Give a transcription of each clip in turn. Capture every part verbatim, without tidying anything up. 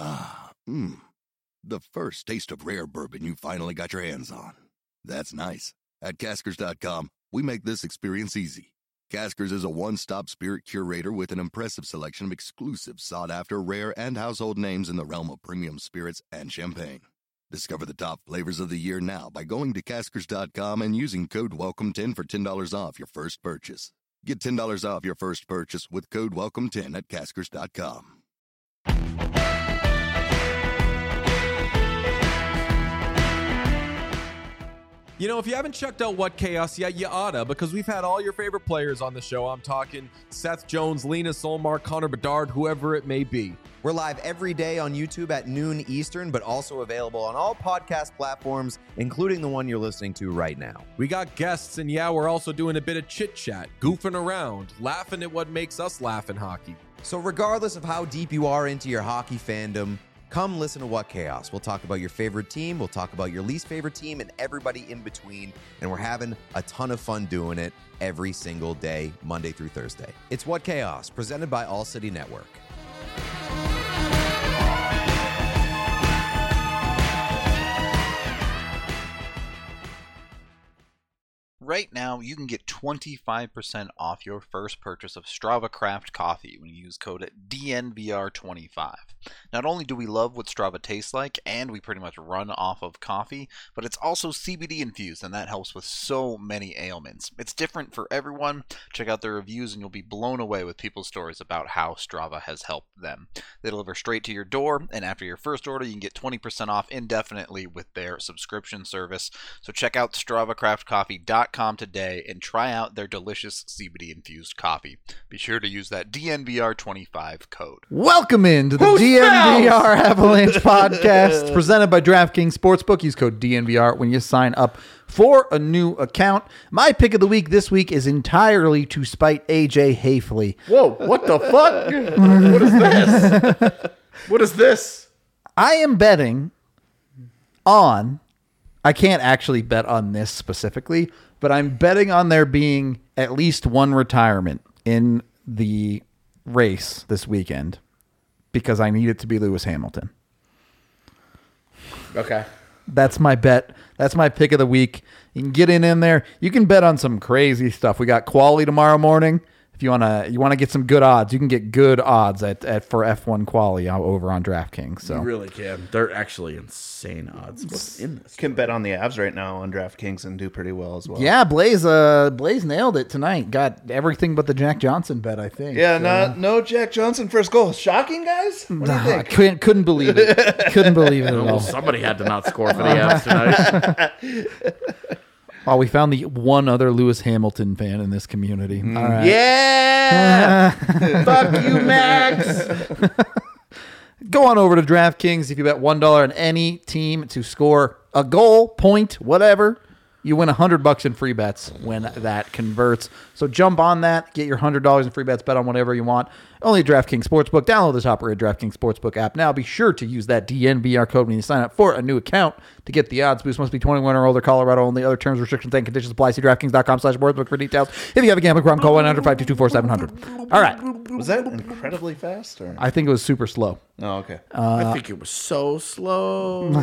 Ah, mmm. The first taste of rare bourbon you finally got your hands on. That's nice. At Caskers dot com, we make this experience easy. Caskers is a one-stop spirit curator with an impressive selection of exclusive, sought-after, rare, and household names in the realm of premium spirits and champagne. Discover the top flavors of the year now by going to Caskers dot com and using code welcome ten for ten dollars off your first purchase. Get ten dollars off your first purchase with code welcome ten at Caskers dot com. You know, if you haven't checked out What Chaos yet, you oughta, because we've had all your favorite players on the show. I'm talking Seth Jones, Lena Solmar, Connor Bedard, whoever it may be. We're live every day on YouTube at noon Eastern, but also available on all podcast platforms, including the one you're listening to right now. We got guests, and yeah, we're also doing a bit of chit-chat, goofing around, laughing at what makes us laugh in hockey. So regardless of how deep you are into your hockey fandom, come listen to What Chaos. We'll talk about your favorite team, we'll talk about your least favorite team, and everybody in between, and we're having a ton of fun doing it every single day, Monday through Thursday. It's What Chaos, presented by All City Network. Right now, you can get twenty-five percent off your first purchase of Strava Craft Coffee when you use code D N V R twenty-five. Not only do we love what Strava tastes like, and we pretty much run off of coffee, but it's also C B D infused, and that helps with so many ailments. It's different for everyone. Check out their reviews, and you'll be blown away with people's stories about how Strava has helped them. They deliver straight to your door, and after your first order, you can get twenty percent off indefinitely with their subscription service. So check out Strava Craft Coffee dot com today and try out their delicious C B D infused coffee. Be sure to use that D N V R twenty-five code. Welcome into the Who D N V R smells? Avalanche podcast presented by DraftKings Sportsbook. Use code D N V R when you sign up for a new account. My pick of the week this week is entirely to spite A J Hafley. Whoa, what the fuck? What is this? What is this? I am betting on, I can't actually bet on this specifically, but I'm betting on there being at least one retirement in the race this weekend because I need it to be Lewis Hamilton. Okay. That's my bet. That's my pick of the week. You can get in in there. You can bet on some crazy stuff. We got quali tomorrow morning. If you wanna you wanna get some good odds, you can get good odds at, at for F one quali over on DraftKings. So You really can. They're actually insane odds. What's in this? Can bet on the Avs right now on DraftKings and do pretty well as well. yeah, Blaze uh Blaze nailed it tonight. Got everything but the Jack Johnson bet, I think. Yeah, So- not no Jack Johnson first goal. Shocking, guys. What do you Nah, I think? couldn't couldn't believe it. Couldn't believe it at Well, all. somebody had to not score for the Avs tonight. Oh, we found the one other Lewis Hamilton fan in this community. All right. Yeah! Fuck you, Max! Go on over to DraftKings. If you bet one dollar on any team to score a goal, point, whatever, you win one hundred bucks in free bets when that converts. So jump on that. Get your one hundred dollars in free bets. Bet on whatever you want. Only at DraftKings Sportsbook. Download the top-rated DraftKings Sportsbook app now. Be sure to use that D N V R code when you sign up for a new account to get the odds boost. Must be twenty-one or older. Colorado only. Other terms, restrictions, and conditions apply. See DraftKings.com slash sportsbook for details. If you have a gambling problem, call one eight hundred five two two four seven zero zero. All right. Was that incredibly fast? Or? I think it was super slow. Oh, okay. I think it was so slow.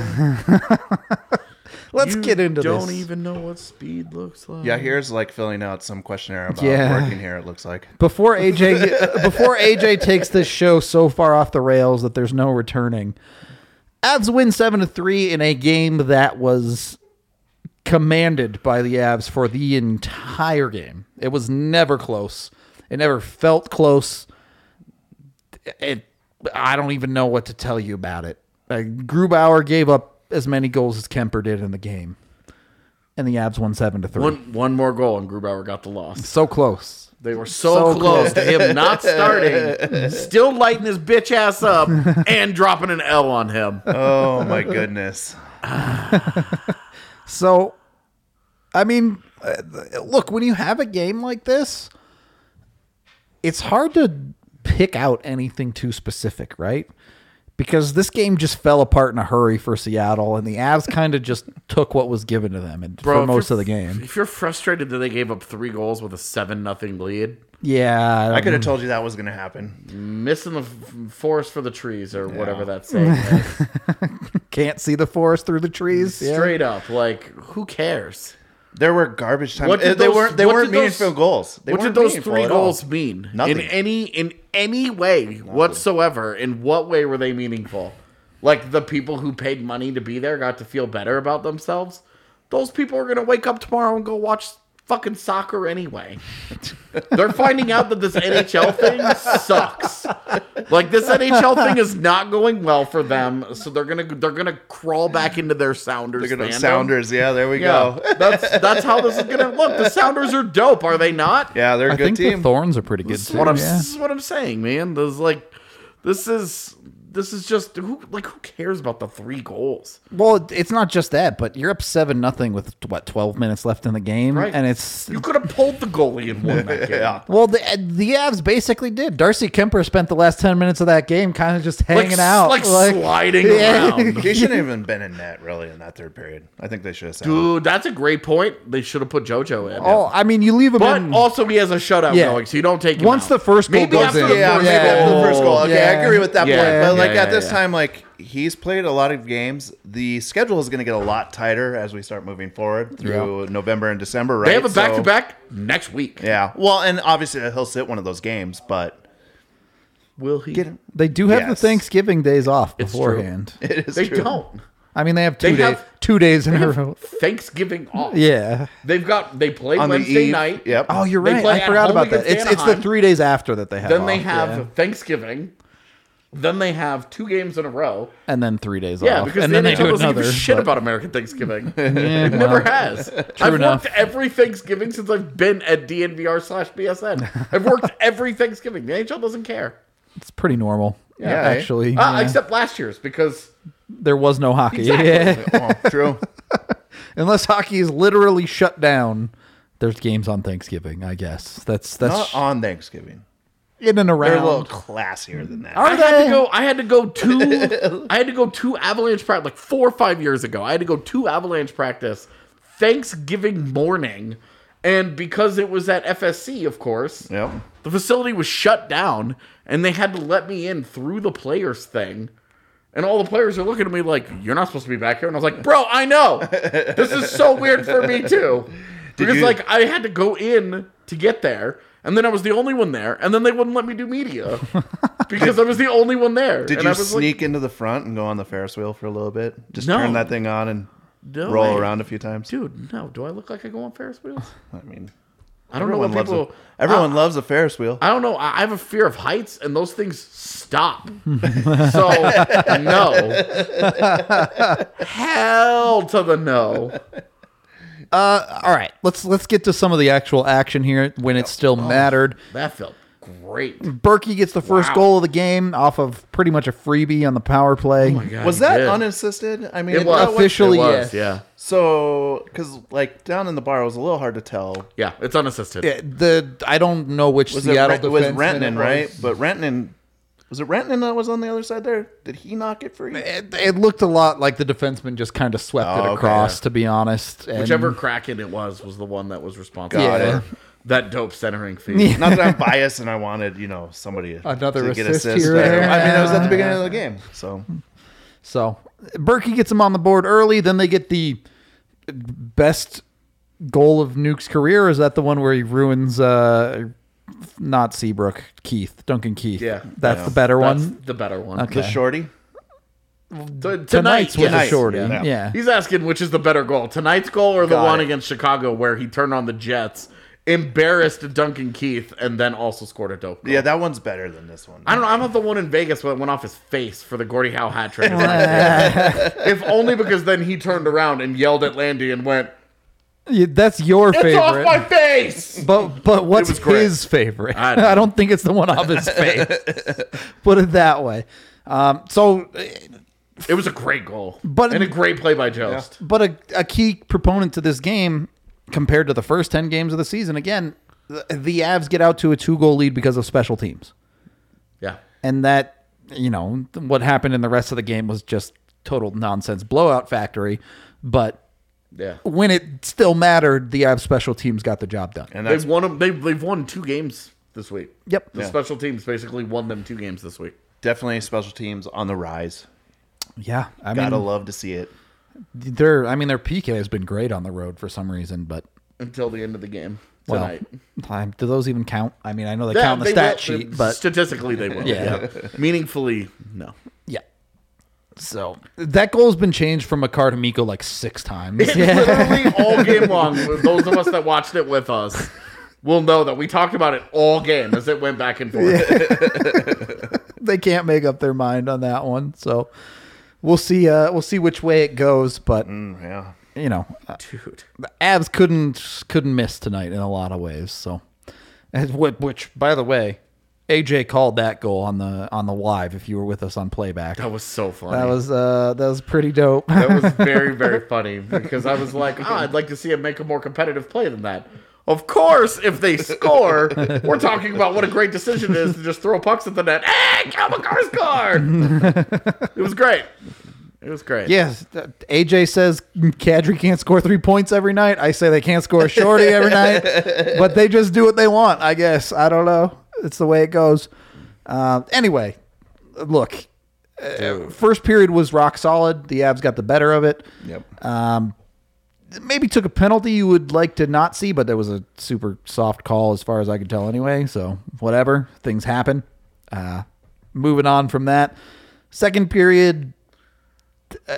Let's You get into don't this. even know what speed looks like. Yeah, here's like filling out some questionnaire about Yeah. working here, it looks like. Before A J before A J takes this show so far off the rails that there's no returning. Avs win seven to three in a game that was commanded by the Avs for the entire game. It was never close. It never felt close. It I don't even know what to tell you about it. Uh, Grubauer gave up as many goals as Kemper did in the game. And the Avs won seven to three. One, one more goal, and Grubauer got the loss. So close. They were so, So close close. to him not starting, still lighting his bitch ass up, and dropping an L on him. Oh, my goodness. So, I mean, uh, look, when you have a game like this, it's hard to pick out anything too specific, right? Because this game just fell apart in a hurry for Seattle, and the Avs kind of just took what was given to them and Bro, for if most you're- of the game. If you're frustrated that they gave up three goals with a seven nothing lead, Yeah, I could have um, told you that was going to happen. Missing the f- forest for the trees or whatever that saying is. can't see the forest through the trees. Yeah. Straight up, like who cares? There were garbage time. What did they those- weren't. They what weren't did those- meaningful goals. They what weren't did those meaningful three at all. goals mean? Nothing. In any in any way whatsoever. In what way were they meaningful? Like the people who paid money to be there got to feel better about themselves. Those people are gonna wake up tomorrow and go watch fucking soccer anyway. They're finding out that this N H L thing sucks. Like this N H L thing is not going well for them, so they're gonna they're gonna crawl back into their Sounders. They're gonna fandom. Sounders. Yeah, there we Yeah, go. that's that's how this is gonna look. The Sounders are dope, are they not? Yeah, they're a I good think team. the Thorns are pretty good This is too. what I'm yeah. this is what I'm saying, man. This is like this is this is just who like who cares about the three goals? Well, it's not just that, but you're up seven nothing with what twelve minutes left in the game, Right. and it's You could have pulled the goalie and won that game. Yeah. well, the the Avs basically did. Darcy Kemper spent the last ten minutes of that game kind of just hanging Like, out, like, sliding around. He shouldn't have even been in net really in that third period. I think they should have. Sat him. Dude, that's a great point. They should have put JoJo in. Oh, I mean, you leave him But in. also he has a shutout Yeah. going, so you don't take him Once out. the first goal Maybe goes after in. the Yeah, first maybe after the first goal. Okay, Yeah. I agree with that Yeah, point. But like yeah, at this yeah. time, like he's played a lot of games. The schedule is going to get a lot tighter as we start moving forward through November and December. Right? They have a So- back to back next week. Yeah. Well, and obviously he'll sit one of those games, but Will he? get him. They do have the Yes. Thanksgiving days off It's true. beforehand. It is They true. don't. I mean, they have two They days, have- two days in They a have row. Thanksgiving off. Yeah. They've got they play On the Wednesday eve. night. Yep. Oh, you're They right. play I at forgot home about that. against It's it's the Anaheim. three days after that they have. Then they off, have yeah. Thanksgiving. Then they have two games in a row. and then three days Yeah, off, because and the then they N H L do doesn't another. give a shit but- about American Thanksgiving. Yeah, It never well, has. I've enough. worked every Thanksgiving since I've been at D N V R slash B S N. I've worked every Thanksgiving. The N H L doesn't care. It's pretty normal. Yeah, actually, Uh, yeah. Except last year's because there was no hockey. Exactly. Yeah. Oh, true. Unless hockey is literally shut down, there's games on Thanksgiving. I guess that's that's Not on Thanksgiving. in and They're around. a little classier than that. Are I had they? to go. I had to go to. I had to go to Avalanche practice like four or five years ago. I had to go to Avalanche practice Thanksgiving morning, and because it was at F S C, of course, Yep. the facility was shut down, and they had to let me in through the players thing. And all the players are looking at me like, "You're not supposed to be back here." And I was like, "Bro, I know. This is so weird for me too." Because you- like I had to go in to get there, and then I was the only one there, and then they wouldn't let me do media because I was the only one there. Did and you I was like, sneak into the front and go on the Ferris wheel for a little bit? Just No. turn that thing on and No roll way. around a few times? Dude, no. Do I look like I go on Ferris wheels? I mean, I don't know what everyone loves people. a, everyone I, loves a Ferris wheel. I don't know. I I have a fear of heights, and those things stop. So no. Hell to the no. Uh, all right, let's let's get to some of the actual action here when it still mattered. That felt great. Berkey gets the first Wow. goal of the game off of pretty much a freebie on the power play. Oh my God, Was he that did. unassisted? I mean, It was that Officially, It was, yes. yeah. So, because like down in the bar, it was a little hard to tell. Yeah, it's unassisted. Yeah, the I don't know which Was Seattle it, Ren- it was defenseman Renton, it right? was. But Renton, was it Renton that was on the other side there? Did he knock it free? It, it looked a lot like the defenseman just kind of swept Oh, it okay. across, to be honest. And Whichever Kraken it was was the one that was responsible Got Yeah. it. for that dope centering fee. Not that I'm biased and I wanted, you know, somebody Another to get assist assist here or there. there. I mean, it was at the beginning of the game, so So Berkey gets him on the board early. Then they get the best goal of Nuke's career. Is that the one where he ruins uh, not Seabrook, Keith, Duncan Keith? Yeah. that's Yeah. the better That's one. the better one. Okay. the shorty. T- Tonight's was yes. a shorty. yeah. Yeah. He's asking which is the better goal, tonight's goal or the Got one it. against Chicago where he turned on the Jets, embarrassed Duncan Keith, and then also scored a dope goal. Yeah, that one's better than this one. I don't know. I'm not the one in Vegas where it went off his face for the Gordie Howe hat trick. If only because then he turned around and yelled at Landy and went, Yeah, that's your "It's favorite. off my face!" But but what's was great. his favorite? I I don't don't, think it's the one off his face. Put it that way. Um, so, It was a great goal, But- and a great play by Jost. but a, a key proponent to this game compared to the first ten games of the season, again, the, the Avs get out to a two goal lead because of special teams, Yeah, and that you know what happened in the rest of the game was just total nonsense blowout factory. But yeah. when it still mattered, the Avs special teams got the job done. And that's They've won. 'em- They've they've won two games this week. Yep. The special teams basically won them two games this week. Definitely special teams on the rise. Yeah, I Gotta mean, love to see it. their I mean their P K has been great on the road for some reason, but Until the end of the game well, tonight. um, do those even count? I mean, I know they Yeah, count on the they stat will- sheet, but statistically they will. Yeah. Yeah. Meaningfully, no. yeah. So that goal's been changed from Makar to Miko like six times. It's literally all game long. Those of us that watched it with us will know that we talked about it all game as it went back and forth. They can't make up their mind on that one. So we'll see. Uh, we'll see which way it goes. But Mm, yeah. you know, uh, Dude. the Avs couldn't couldn't miss tonight in a lot of ways. So, and which, which by the way, A J called that goal on the on the live. If you were with us on playback, That was so funny. that was uh, that was pretty dope. That was very, very funny because I was like, oh, I'd like to see him make a more competitive play than that. Of course, if they score, we're talking about what a great decision it is to just throw pucks at the net. Hey, Kalmakar scored! It was great. It was great. Yes, A J says Kadri can't score three points every night. I say they can't score a shorty every night, but they just do what they want, I guess. I don't know. It's the way it goes. Uh, anyway, look, uh, first period was rock solid. The Avs got the better of it. Yep. Um, maybe took a penalty you would like to not see, but there was a super soft call as far as I could tell anyway. So whatever, things happen. Uh, moving on from that. Second period, uh,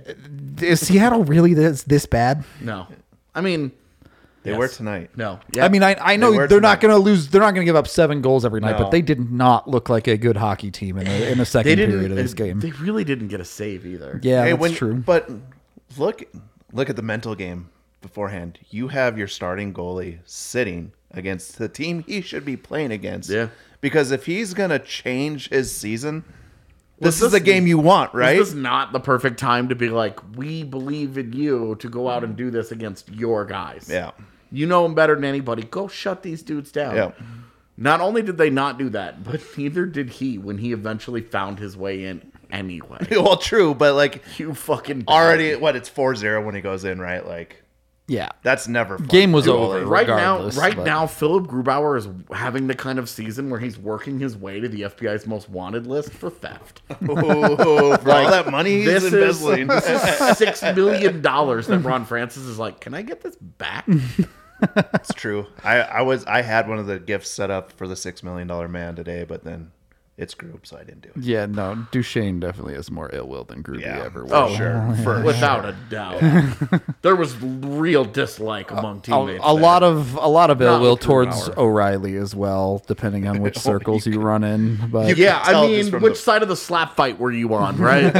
is Seattle really this, this bad? No. I mean, They yes. were tonight. No. I mean, I, I know They were they are not tonight. going to lose. They're not going to give up seven goals every night, No. but they did not look like a good hockey team in the, in the they second didn't. period of this game. They really didn't get a save either. yeah, Hey, that's when- true. But look, look at the mental game beforehand. You have your starting goalie sitting against the team he should be playing against. Yeah. Because if he's gonna change his season, Was this is the this- game you want, right? This is not the perfect time to be like, we believe in you to go out and do this against your guys. Yeah. You know them better than anybody. Go shut these dudes down. Yeah. Not only did they not do that, but neither did he when he eventually found his way in anyway. Well, true, but like You fucking already, what? It's four zero when he goes in, right? Like yeah, that's never fun. game was for over. goalie. right now, regardless, right but- now, Philip Grubauer is having the kind of season where he's working his way to the F B I's most wanted list for theft. Ooh, for all that money he's This is, embezzling. this is six million dollars that Ron Francis is like, can I get this back? It's true. I, I was I had one of the gifts set up for the six million dollar man today, but then it's group, so I didn't do it. Yeah, no, Duchesne definitely has more ill will than Groovy Yeah. ever will. Oh, Sure, for without a doubt. There was real dislike among A, teammates. a there. lot of a lot of ill Not will with towards Grubauer. O'Reilly as well, depending on which circles you run in. But You Yeah, can tell I just mean, from which the- side of the slap fight were you on, right?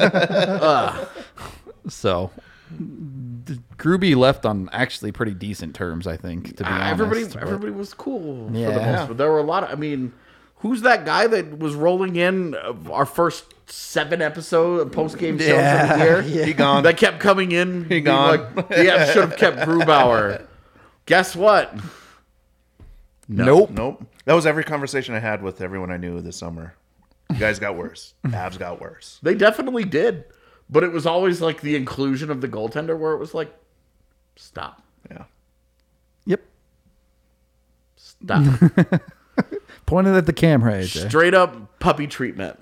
so d- Groovy left on actually pretty decent terms, I think. To be honest, everybody, but- everybody was cool for the Yeah. most. But there were a lot of. I mean, who's that guy that was rolling in uh, our first seven episode post game shows Yeah, of the year? yeah. He gone. That kept coming in. He gone. Like, yeah, should have kept Grubauer. Guess what? Nope. Nope. That was every conversation I had with everyone I knew this summer. You guys got worse. Avs got worse. They definitely did, but it was always like the inclusion of the goaltender where it was like, stop, Yeah. Yep. stop, Pointed at the camera, A J. straight up puppy treatment.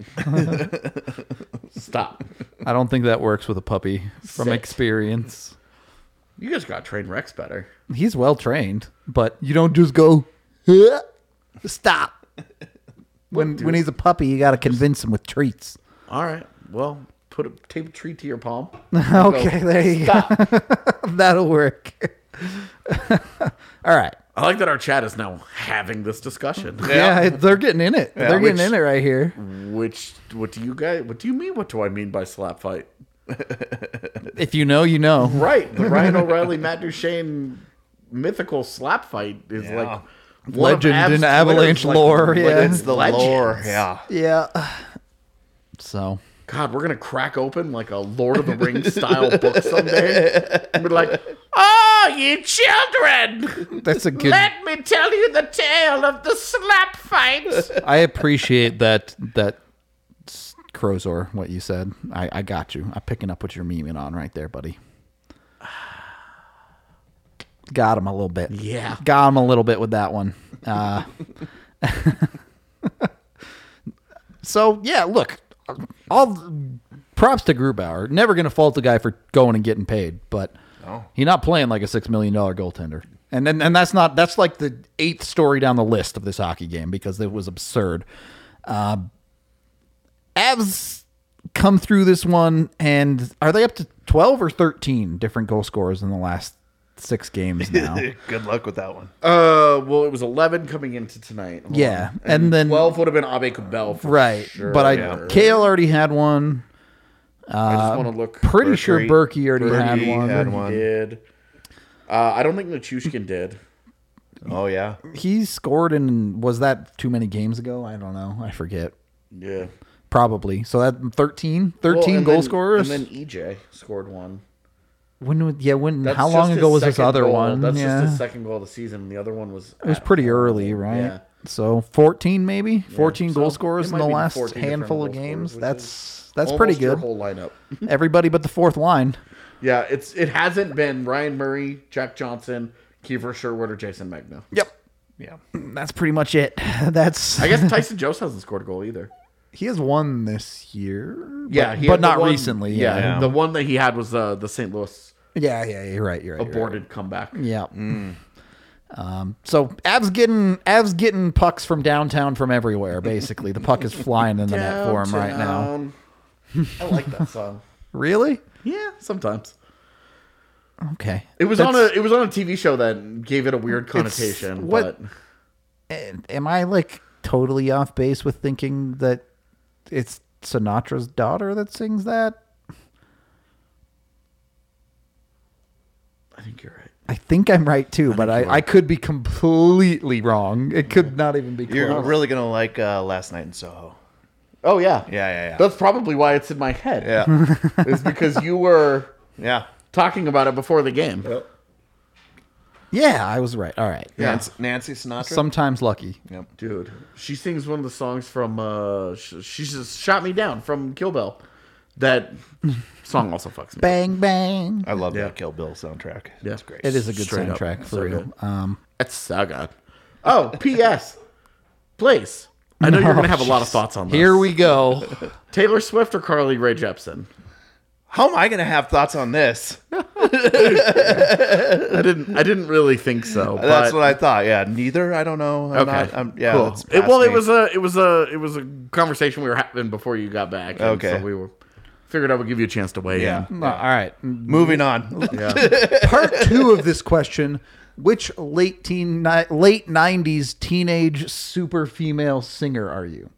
Stop. I don't think that works with a puppy from Sit. experience. You guys got to train Rex better. He's well trained, but you don't just go "Huh? Stop. When when he's a puppy, you got to convince him with treats. All right. Well, put a tape a treat to your palm. Okay, there you go. That'll work. All right. I like that our chat is now having this discussion. Yeah, they're getting in it. they're getting which- in it right here. Which what do you guys? What do you mean? What do I mean by slap fight? If you know, you know. Right. The Ryan O'Reilly, Matt Duchesne mythical slap fight is Yeah. like one of Legend Avs in Avalanche Twitter's, like, lore, like, yeah. It's the legends. lore. Yeah. Yeah. So God, we're gonna crack open like a Lord of the Rings style book someday. And be like, "Oh, ye children, that's a good. let me tell you the tale of the slap fight." I appreciate that. That s- Crozor, what you said. I, I got you. I'm picking up what you're memeing on right there, buddy. got him a little bit. Yeah. Got him a little bit with that one. Uh, so, yeah, look, all props to Grubauer. Never going to fault the guy for going and getting paid, but Oh. he's not playing like a six million dollars goaltender. And then, and that's not, that's like the eighth story down the list of this hockey game because it was absurd. Uh, Avs come through this one, and are they up to twelve or thirteen different goal scorers in the last six games now? Good luck with that one. Uh, well, it was eleven coming into tonight. Hold Yeah, on. and then- twelve would have been Abe Kubel for Right. sure. But I Yeah. Kale already had one. I just want to look. Pretty sure Berkey- Berkey already had Berkey one. had He one. did. Uh, I don't think Nichushkin did. Oh yeah. He scored in, was that too many games ago? I don't know. I forget. Yeah. Probably. So that thirteen, thirteen Well, and goal then- scorers. And then E J scored one. when would, yeah, when, That's how just long his ago was this second other goal. one? That's yeah. just his second goal of the season. The other one was. It was at pretty home. early, right? Yeah. So fourteen maybe? fourteen so goal it scorers in might the be last fourteen handful of different goal games. scorers, which That's that's Almost pretty your good. whole lineup. Everybody but the fourth line. Yeah, it's it hasn't been Ryan Murray, Jack Johnson, Kiefer Sherwood, or Jason Magno. Yep. Yeah. That's pretty much it. That's I guess Tyson Jost hasn't scored a goal either. he has one this year. Yeah, but, he but had the not one- recently. Yeah, Yeah. Yeah. the one that he had was uh, the Saint Louis Yeah, yeah, you're right. You're right. you're right. aborted comeback. Yeah. Um, so Avs getting Avs getting pucks from downtown from everywhere. Basically, the puck is flying in the net for him right now. Downtown. I like that song. Really? Yeah, sometimes. Okay. It was on a That's- it was on a T V show that gave it a weird connotation. what- But Am I like totally off base with thinking that it's Sinatra's daughter that sings that? I think you're right. I think I'm right too, but I, I could be completely wrong. It could not even be close. You're really gonna like uh, Last Night in Soho. Oh yeah, Yeah, yeah, yeah. That's probably why it's in my head. Yeah. It's because you were Yeah. talking about it before the game. Yeah, I was right. All right. Yeah. Nancy, Nancy Sinatra. Sometimes lucky. Yep. Dude, she sings one of the songs from uh sh- she just shot me down from Kill Bill. That song also fucks me. Bang bang. I love Yeah. that Kill Bill soundtrack. Yeah. It's great. It is a good Straight up. soundtrack for So real. good. Um, That's so good. Oh, P S. Please. I know you're Oh, gonna have a lot of jeez. thoughts on this. Here we go. Taylor Swift or Carly Rae Jepsen? How am I gonna have thoughts on this? I didn't I didn't really think so. That's but- what I thought. Yeah. Neither. I don't know. I'm Okay. Not, I'm, yeah. Cool. that's It, past well, it me. was a it was a it was a conversation we were having before you got back. and Okay. So we were figured I would give you a chance to weigh Yeah. in. All right. Moving on. Yeah. Part two of this question: which late teen, ni- late nineties teenage super female singer are you?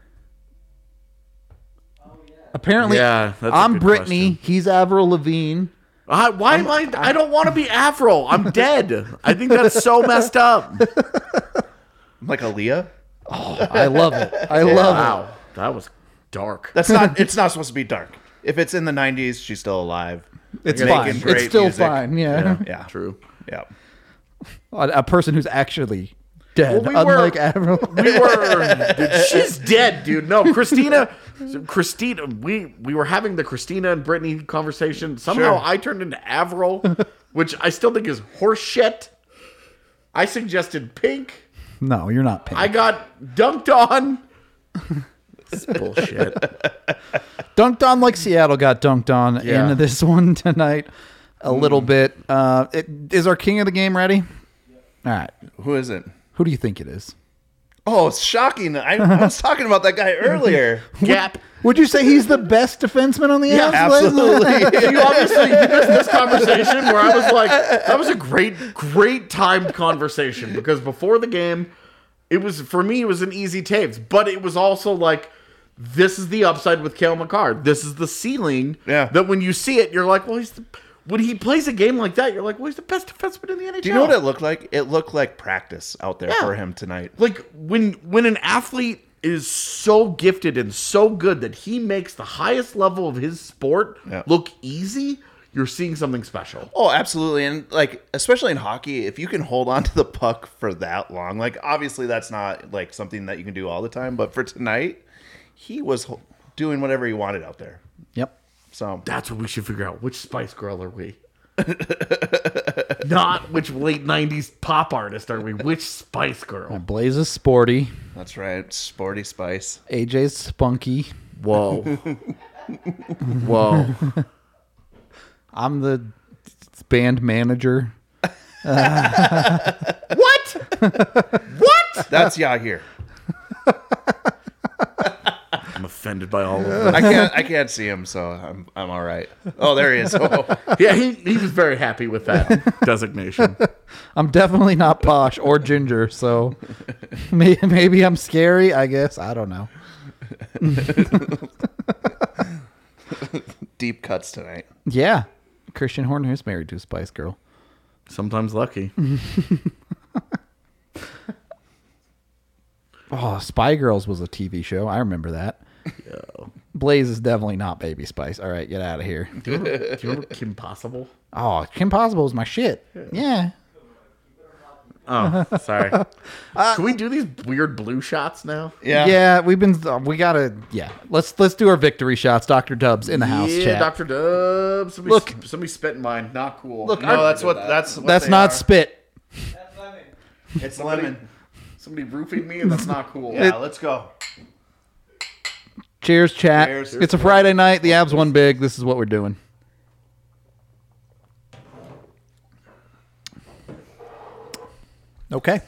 Apparently, Yeah, that's a I'm good Brittany. question. He's Avril Lavigne. Uh, why am I? I don't want to be Avril. I'm dead. I think that's so messed up. Like Aaliyah. I love it. I love it. Wow, that was dark. That's not. It's not supposed to be dark. If it's in the nineties, she's still alive. It's Making fine. great It's still music. fine. Yeah. Yeah. True. Yeah. A, a person who's actually dead, Well, we were- unlike Avril. We were. Dude, she's dead, dude. No, Christina. Christina. We we were having the Christina and Brittany conversation. Somehow Sure. I turned into Avril, which I still think is horseshit. I suggested Pink. No, you're not pink. I got dunked on. This is bullshit. Dunked on like Seattle got dunked on Yeah. in this one tonight a little bit. Uh, it, is our king of the game ready? All right. Who is it? Who do you think it is? Oh, it's shocking. I, I was talking about that guy earlier. Gap. Would you say he's the best defenseman on the Yeah, Avs? Liz? Absolutely. You obviously you missed this conversation where I was like, that was a great, great timed conversation because before the game, it was for me, it was an easy Taves, but it was also like, this is the upside with Cale Makar. This is the ceiling. Yeah. That when you see it, you're like, well, he's the, when he plays a game like that, you're like, well, he's the best defenseman in the N H L. Do you know what it looked like? It looked like practice out there Yeah. for him tonight. Like when when an athlete is so gifted and so good that he makes the highest level of his sport Yeah. look easy, you're seeing something special. Oh, absolutely. And like, especially in hockey, if you can hold on to the puck for that long, like obviously that's not like something that you can do all the time, but for tonight, he was ho- doing whatever he wanted out there. Yep. So That's what we should figure out. Which Spice Girl are we? Not which late nineties pop artist are we? Which Spice Girl? Blaze is sporty. That's right. Sporty Spice. A J's spunky. Whoa. Whoa. I'm the band manager. What? What? That's Yahir. I'm offended by all of that. I can't. I can't see him, so I'm. I'm all right. Oh, there he is. Oh. Yeah, he, he was very happy with that designation. I'm definitely not posh or ginger, so may- maybe I'm scary, I guess. I don't know. Deep cuts tonight. Yeah. Christian Horner is married to a Spice Girl. Sometimes lucky. Oh, Spy Girls was a T V show. I remember that. Yo. Blaze is definitely not Baby Spice. All right, get out of here. Do you remember, do you remember Kim Possible? Oh, Kim Possible is my shit. Yeah. Oh, sorry. Can we do these weird blue shots now? Yeah. Yeah, we've been we gotta yeah. Let's let's do our victory shots. Doctor Dubs in the house Yeah, chat. Doctor Dubs. Somebody, Look. somebody spit in mine. Not cool. Look, No, that's what. That's what That's they not are. spit. It's lemon. Somebody roofing me, and that's not cool. Yeah. Let's go. Cheers, chat. Cheers. It's a Friday night. The Avs won big. This is what we're doing. Okay.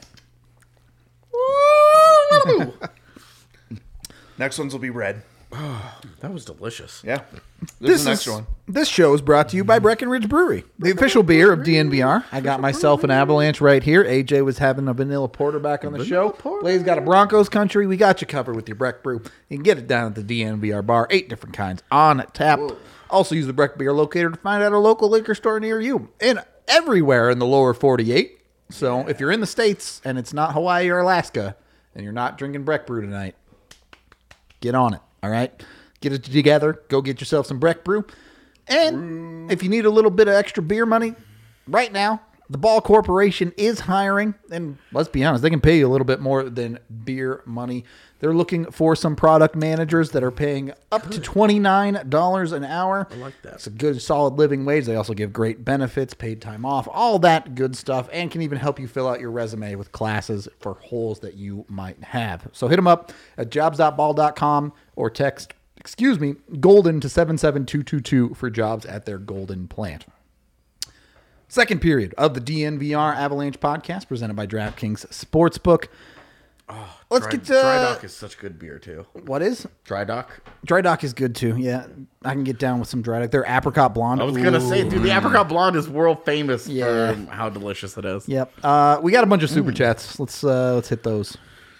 Next ones will be red. That was delicious. Yeah. This is the next is, one. This show is brought to you by Breckenridge Brewery, the official beer of D N V R. I got myself an Avalanche right here. A J was having a vanilla porter back on the show. Blaze got a Broncos country. We got you covered with your Breck Brew. You can get it down at the D N V R bar. Eight different kinds on tap. Also use the Breck Beer Locator to find out a local liquor store near you. And everywhere in the lower forty-eight. So if you're in the States and it's not Hawaii or Alaska and you're not drinking Breck Brew tonight, get on it. All right, get it together. Go get yourself some Breck Brew. And if you need a little bit of extra beer money, right now, the Ball Corporation is hiring. And let's be honest, they can pay you a little bit more than beer money. They're looking for some product managers that are paying up to twenty-nine dollars an hour. I like that. It's a good, solid living wage. They also give great benefits, paid time off, all that good stuff, and can even help you fill out your resume with classes for holes that you might have. So hit them up at jobs dot ball dot com or text, excuse me, Golden to seven seven two two two for jobs at their Golden plant. Second period of the D N V R Avalanche podcast presented by DraftKings Sportsbook. Oh, Let's dry, get to Dry Dock is such good beer too. What is? Dry Dock. Dry Dock is good too. Yeah, I can get down with some Dry Dock. Their apricot blonde. I was gonna say, dude, the apricot blonde is world famous Yeah. for how delicious it is. Yep. Uh, we got a bunch of super chats. Let's uh, let's hit those.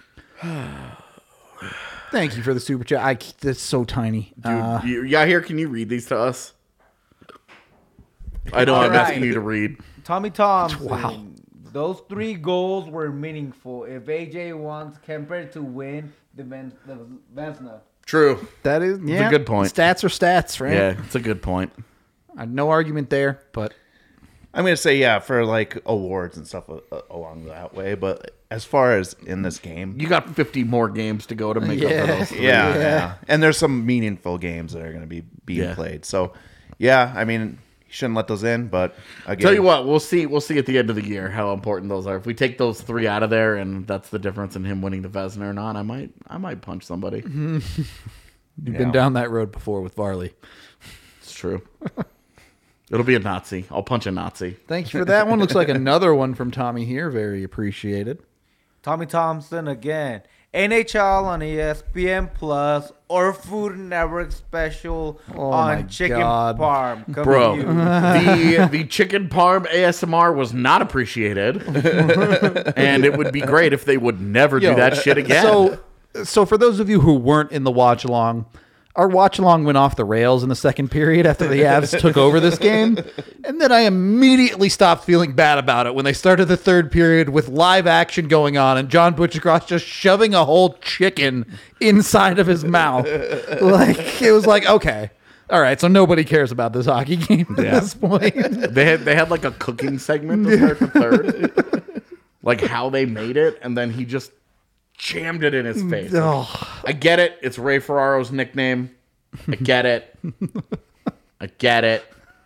Thank you for the super chat. I that's so tiny. Dude, Uh, you, yeah, here, can you read these to us? I know I'm All asking right. you to read. Tommy Thompson. Wow. Those three goals were meaningful. If A J wants Kemper to win the Ven- the Vezina. True. that is yeah, a good point. Stats are stats, right? Yeah, it's a good point. Uh, no argument there, but I'm gonna say yeah for like awards and stuff uh, along that way. But as far as in this game, You got fifty more games to go to make Yeah. up for those three. yeah, yeah, and there's some meaningful games that are gonna be being Yeah. played. So yeah, I mean, you shouldn't let those in. But again, Tell you what, we'll see. We'll see at the end of the year how important those are. If we take those three out of there, and that's the difference in him winning the Vezina or not, I might, I might punch somebody. you've been down that road before with Varley. It's true. It'll be a Nazi. I'll punch a Nazi. Thank you for that one. Looks like another one from Tommy here. Very appreciated. Tommy Thompson again. N H L on E S P N Plus or Food Network special Oh my on chicken God. parm. Coming Bro, to you. the the chicken parm A S M R was not appreciated, and it would be great if they would never Yo, do that shit again. So, so for those of you who weren't in the watch along, our watch along went off the rails in the second period after the Avs took over this game, and then I immediately stopped feeling bad about it when they started the third period with live action going on and John Butchercross just shoving a whole chicken inside of his mouth. Like it was like, okay, all right, so nobody cares about this hockey game at Yeah. this point. they had they had like a cooking segment to start the third, like how they made it, and then he just jammed it in his face. Like, Oh. I get it. It's Ray Ferraro's nickname. I get it. I get it.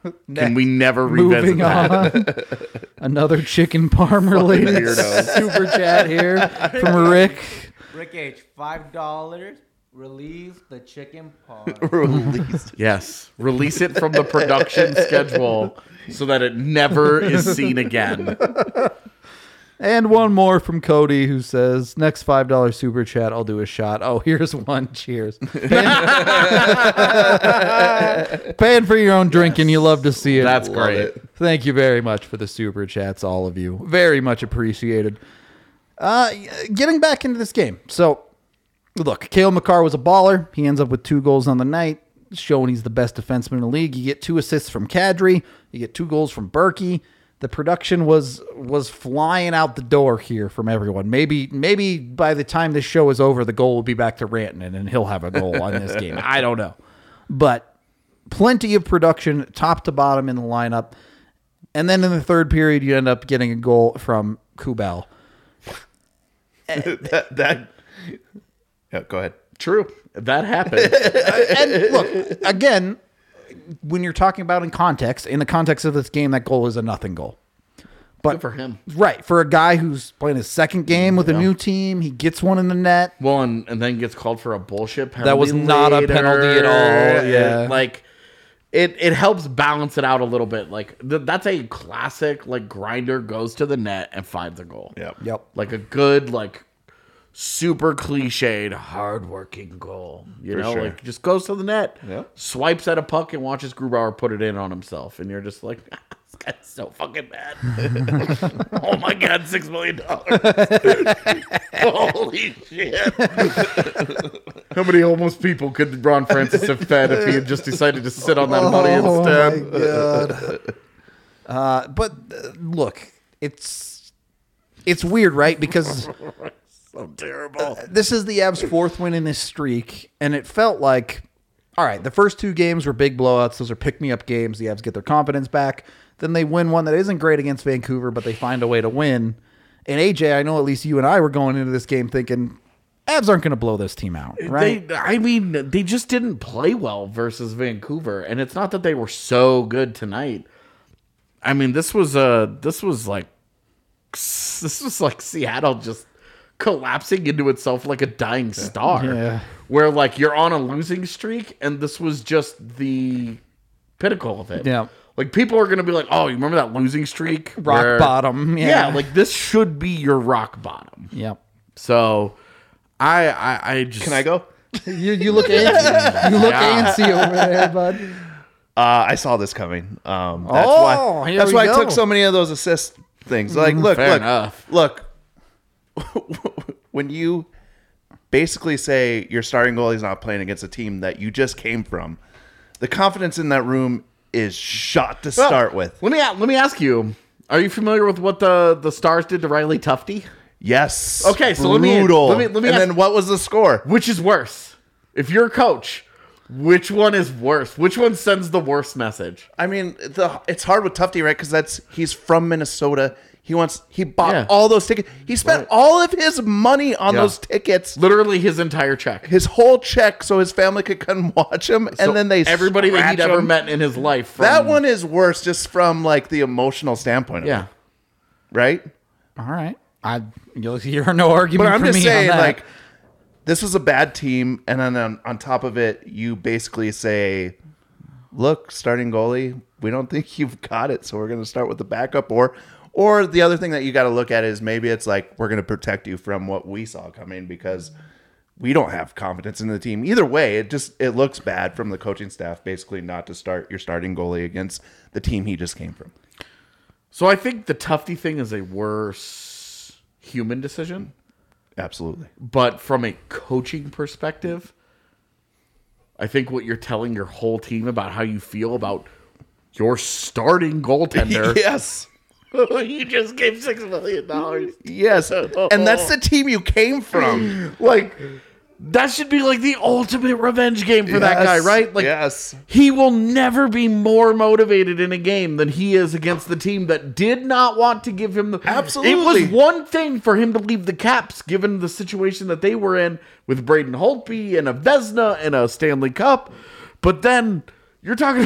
Can we never revisit Moving that? on. Another chicken parm related weirdos. super chat here from Rick. Rick H, five dollars. Release the chicken parm. Released. Yes. Release it from the production schedule so that it never is seen again. And one more from Cody who says, next five dollars super chat, I'll do a shot. Oh, here's one. Cheers. Paying, Paying for your own drink, and you love to see it. That's Love great. it. Thank you very much for the super chats, all of you. Very much appreciated. Uh, getting back into this game. So, look, Cale Makar was a baller. He ends up with two goals on the night, showing he's the best defenseman in the league. You get two assists from Kadri. You get two goals from Berkey. The production was was flying out the door here from everyone. Maybe maybe by the time this show is over, the goal will be back to Rantanen, and he'll have a goal on this game. I don't know. But plenty of production, top to bottom in the lineup. And then in the third period, you end up getting a goal from Kubel. that, that. Yeah, go ahead. True. That happened. And look, again, when you're talking about in context, in the context of this game, that goal is a nothing goal. But Good for him. Right. For a guy who's playing his second game with a new team, he gets one in the net. Well, and, and then gets called for a bullshit penalty. That was not a penalty at all. Yeah. It, like, it, it helps balance it out a little bit. Like, th- that's a classic, like, grinder goes to the net and finds a goal. Yep. Yep. Like a good, like, super cliched, hardworking goal. You For know, sure. like, just goes to the net, Yeah. swipes at a puck, and watches Grubauer put it in on himself. And you're just like, this guy's so fucking bad. Oh my God, six million dollars. Holy shit. How many homeless people could Ron Francis have fed if he had just decided to sit on that money instead? Oh, my God. uh, but uh, look, it's it's weird, right? Because So terrible. this is the Avs' fourth win in this streak, and it felt like, all right, the first two games were big blowouts. Those are pick-me-up games. The Avs get their confidence back. Then they win one that isn't great against Vancouver, but they find a way to win. And A J, I know at least you and I were going into this game thinking, Avs aren't going to blow this team out, right? They, I mean, they just didn't play well versus Vancouver, and it's not that they were so good tonight. I mean, this was uh this was like this was like Seattle just collapsing into itself like a dying star. Yeah. Where like you're on a losing streak, and this was just the pinnacle of it. Yeah. Like people are gonna be like, "Oh, you remember that losing streak? Rock where-" bottom. Yeah. Yeah. like this should be your rock bottom. Yep. So, I I, I just Can I go? You, you look antsy. You look antsy over there, bud. Uh, I saw this coming. Um, that's Oh, why. here That's we why go. I took so many of those assist things. Like, look, fair look, enough. look. When you basically say your starting goalie's not playing against a team that you just came from, the confidence in that room is shot to Well, start with. Let me a- let me ask you: are you familiar with what the, the Stars did to Riley Tufte? Yes. Okay, so let me- Brutal. let me- let me and ask- then what was the score? Which is worse? If you're a coach, which one is worse? Which one sends the worst message? I mean, the it's hard with Tufte, right? Because that's he's from Minnesota. He wants he bought Yeah. all those tickets. He spent Right. all of his money on Yeah. those tickets, Literally his entire check. his whole check, so his family could come watch him. So and then they everybody that he'd scratch ever him. met in his life. From, That one is worse, just from like the emotional standpoint. Of yeah. it, right. All right. I you'll hear no argument But I'm from just me saying, on that. like, this was a bad team, and then on, on top of it, you basically say, "Look, starting goalie, we don't think you've got it, so we're going to start with the backup." Or, or the other thing that you got to look at is maybe it's like we're going to protect you from what we saw coming because we don't have confidence in the team. Either way, it just it looks bad from the coaching staff, basically not to start your starting goalie against the team he just came from. So I think the Tufte thing is a worse human decision. Absolutely. But from a coaching perspective, I think what you're telling your whole team about how you feel about your starting goaltender. Yes. You just gave six million dollars. Yes. And that's the team you came from. Like, that should be like the ultimate revenge game for that guy, Yes. right? Like, yes. he will never be more motivated in a game than he is against the team that did not want to give him the. Absolutely. It was one thing for him to leave the Caps, given the situation that they were in with Braden Holtby and a Vezina and a Stanley Cup. But then you're talking,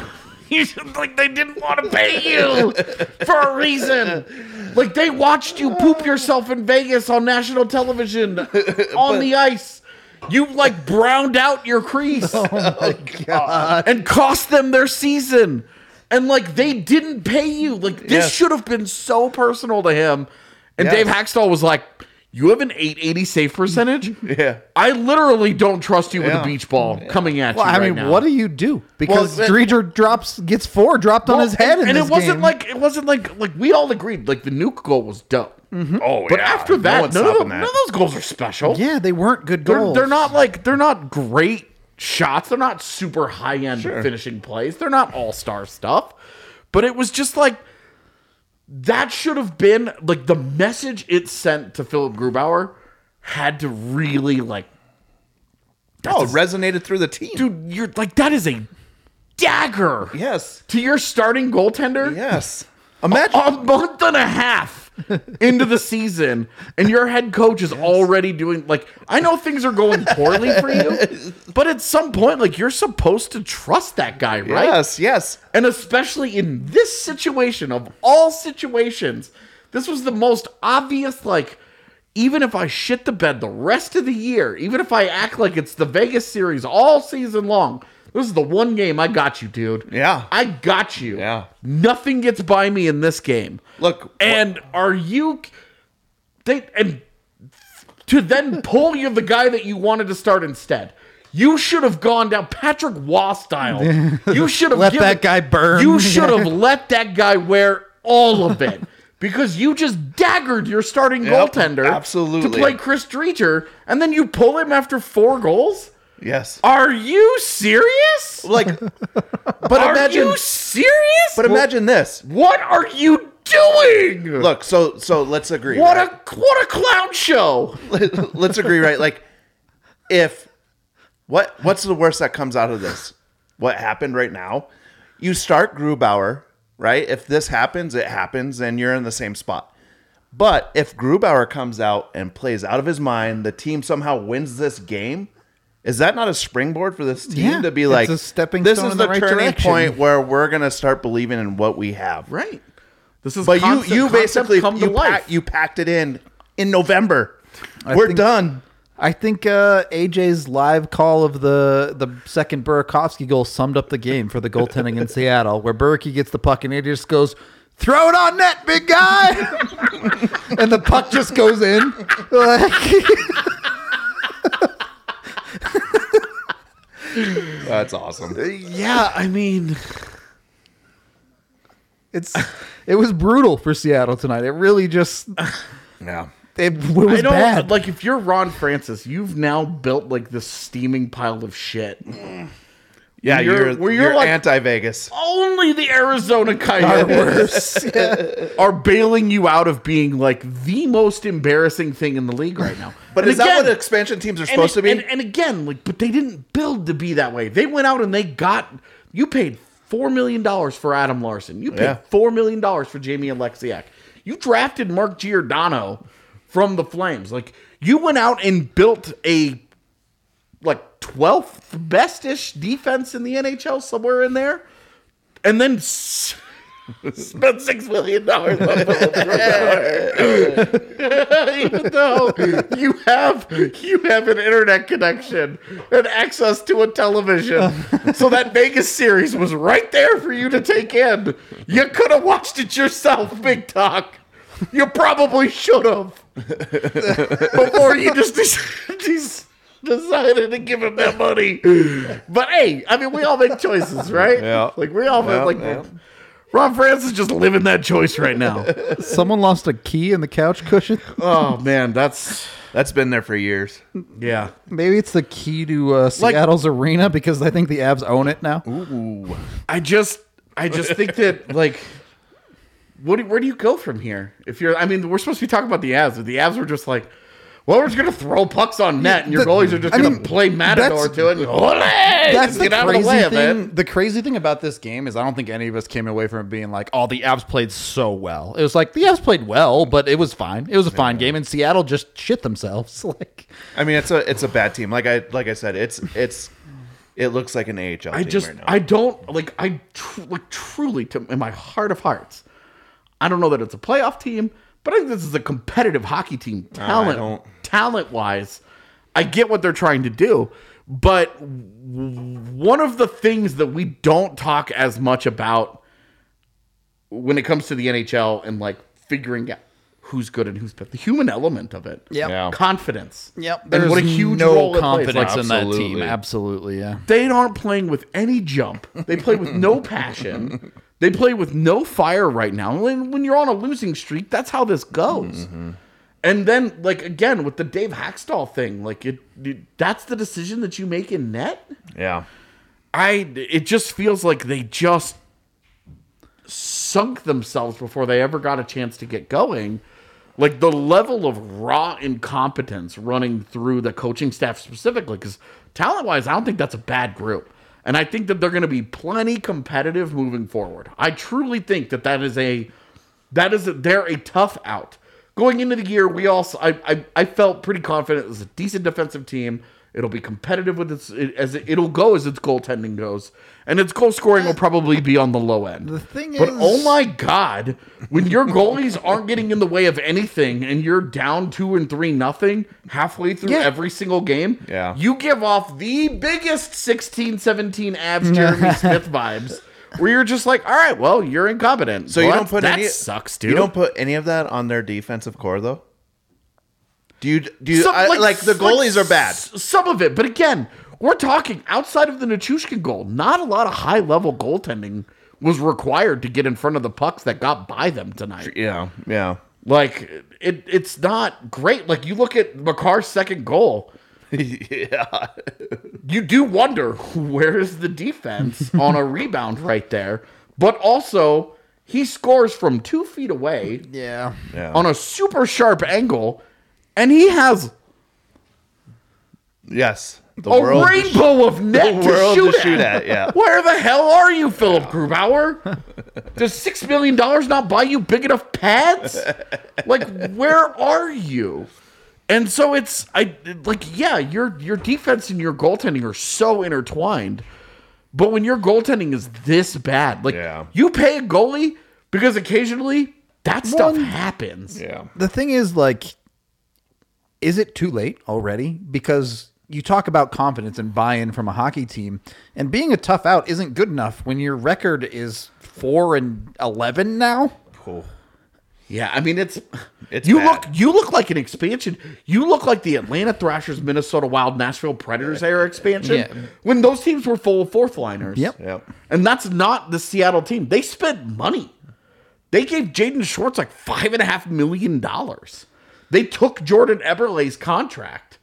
You should, like they didn't want to pay you for a reason. Like they watched you poop yourself in Vegas on national television on the ice. You like browned out your crease. Oh my god! And cost them their season. And like they didn't pay you. Like this Yes. should have been so personal to him. And Yes. Dave Hackstall was like, "You have an eight eighty save percentage. Yeah. I literally don't trust you with Yeah. a beach ball coming at Well, you I right mean, now." what do you do? Because Well, Dreger drops gets four dropped on Well, his head, and, in and this it wasn't game. like it wasn't like like we all agreed like the nuke goal was dope. Oh, But yeah. after No that, one's none, of stopping the- that. none of those goals are special. yeah, they weren't good They're, goals. they're not like they're not great shots. They're not super high end finishing plays. They're not all star stuff. But it was just like that should have been like the message it sent to Philip Grubauer had to really like. Oh, it resonated through the team. Dude, you're like that is a dagger. Yes. To your starting goaltender. Yes. Imagine a month and a half into the season, and your head coach is already doing like I know things are going poorly for you, but at some point, like you're supposed to trust that guy, right? Yes, yes. And especially in this situation of all situations, this was the most obvious. Like, even if I shit the bed the rest of the year, even if I act like it's the Vegas series all season long. This is the one game I got you, dude. Yeah. I got you. Yeah. Nothing gets by me in this game. Look, And are you they and to then pull you the guy that you wanted to start instead? You should have gone down Patrick Waugh style. You should have Let given- that guy burn. You should have let that guy wear all of it. Because you just daggered your starting Yep, goaltender absolutely. to play Chris Dreger, and then you pull him after four goals? yes. Are you serious? Like, but Are imagine, you serious? but imagine this. What are you doing? Look, so so let's agree. What right? a what a clown show! Let's agree, right? Like, if what what's the worst that comes out of this? What happened right now? You start Grubauer, right? If this happens, it happens, and you're in the same spot. But if Grubauer comes out and plays out of his mind, the team somehow wins this game. Is that not a springboard for this team Yeah, to be it's like, a stepping this stone is in the, the right turning direction. point where we're going to start believing in what we have? Right. This is But concept- you you concept basically come to you, life. pack, you packed it in in November. I We're think- done. I think uh, A J's live call of the the second Burakovsky goal summed up the game for the goaltending in Seattle, where Berkey gets the puck and he just goes, "Throw it on net, big guy," and the puck just goes in. Like, That's awesome. Yeah, I mean, it's it was brutal for Seattle tonight. It really just Yeah. it, it was I don't bad. like if you're Ron Francis, you've now built like this steaming pile of shit. Yeah, Where you're- you're, where you're, you're like- anti-Vegas. Only the Arizona Coyotes are bailing you out of being like the most embarrassing thing in the league right now. But And is that again- what expansion teams are and supposed it- to be? And, and again, like, but they didn't build to be that way. They went out and they got you paid four million dollars for Adam Larson. You paid Yeah. four million dollars for Jamie Alexiak. You drafted Mark Giordano from the Flames. Like you went out and built a like twelfth best-ish defense in the N H L, somewhere in there, and then s- spent six million dollars on Philip Grubauer. Even though you have you have an internet connection and access to a television, so that Vegas series was right there for you to take in. You could have watched it yourself, Big Talk. You probably should have before you just des- decided to give him that money. But hey, I mean, we all make choices, right? Yeah. Like we all Yeah, like. yeah. Ron Francis is just living that choice right now. Someone lost a key in the couch cushion. Oh man, that's That's been there for years. yeah. Maybe it's the key to uh, Like- Seattle's arena because I think the Avs own it now. I just, I just think that like, what? Do, where do you go from here? If you're, I mean, we're supposed to be talking about the Avs. But the Avs were just like, well, we're just gonna throw pucks on net, and your the- goalies are just I gonna mean, play Matador that's- to it. And, Ole! That's Just the get out of crazy the way of thing. it. The crazy thing about this game is I don't think any of us came away from it being like, "Oh, the Avs played so well." It was like the Avs played well, but it was fine. It was a fine game, and Seattle just shit themselves. Like, I mean, it's a it's a bad team. Like I like I said, it's it's It looks like an A H L I team just right now. I don't like I tr- like truly to in my heart of hearts. I don't know that it's a playoff team, but I think this is a competitive hockey team. Talent don't. talent wise, I get what they're trying to do, but w- one of the things that we don't talk as much about when it comes to the N H L and like figuring out who's good and who's bad, the human element of it. Yep. Yeah. Confidence. Yep. And There's what a huge no role it plays. confidence Like, in that team. Absolutely. Absolutely, yeah. they aren't playing with any jump. They play with no passion. They play with no fire right now. And when you're on a losing streak, that's how this goes. Mm-hmm. And then, like, again, with the Dave Hackstall thing, like, it, it that's the decision that you make in net? yeah. I It just feels like they just sunk themselves before they ever got a chance to get going. Like, the level of raw incompetence running through the coaching staff specifically, because talent-wise, I don't think that's a bad group. And I think that they're going to be plenty competitive moving forward. I truly think that that is a, that is a, they're a tough out. Going into the year, we also, I, I, I felt pretty confident it was a decent defensive team. It'll be competitive with its, it, as it, it'll go as its goaltending goes. And its goal scoring will probably be on the low end. The thing But is- oh my God, when your goalies aren't getting in the way of anything and you're down two and three nothing halfway through Yeah. every single game, Yeah. you give off the biggest sixteen seventeen abs Jeremy Smith vibes where you're just like, all right, well, you're incompetent. So you Well, don't put that any sucks, dude. You don't put any of that on their defensive core though? Do you do you Some- I- like, the goalies like are bad. s- Some of it, but again, we're talking outside of the Nichushkin goal. Not a lot of high level goaltending was required to get in front of the pucks that got by them tonight. Yeah. Yeah. Like it, it's not great. Like you look at McCarr's second goal, yeah. you do wonder where is the defense on a rebound right there. But also, he scores from two feet away Yeah. Yeah. on a super sharp angle, and he has Yes. The a world rainbow of net the world to shoot, to shoot at. at, yeah. Where the hell are you, Philip Grubauer? Does six million dollars not buy you big enough pads? Like, where are you? And so it's I like, yeah, your your defense and your goaltending are so intertwined. But when your goaltending is this bad, like Yeah. you pay a goalie because occasionally that stuff One- happens. Yeah. The thing is, like, is it too late already? Because you talk about confidence and buy-in from a hockey team, and being a tough out isn't good enough when your record is four and eleven now. Yeah, I mean it's It's you bad. look you look like an expansion. You look like the Atlanta Thrashers, Minnesota Wild, Nashville Predators era expansion Yeah. when those teams were full of fourth liners. Yep. Yep. And that's not the Seattle team. They spent money. They gave Jaden Schwartz like five and a half million dollars. They took Jordan Eberle's contract.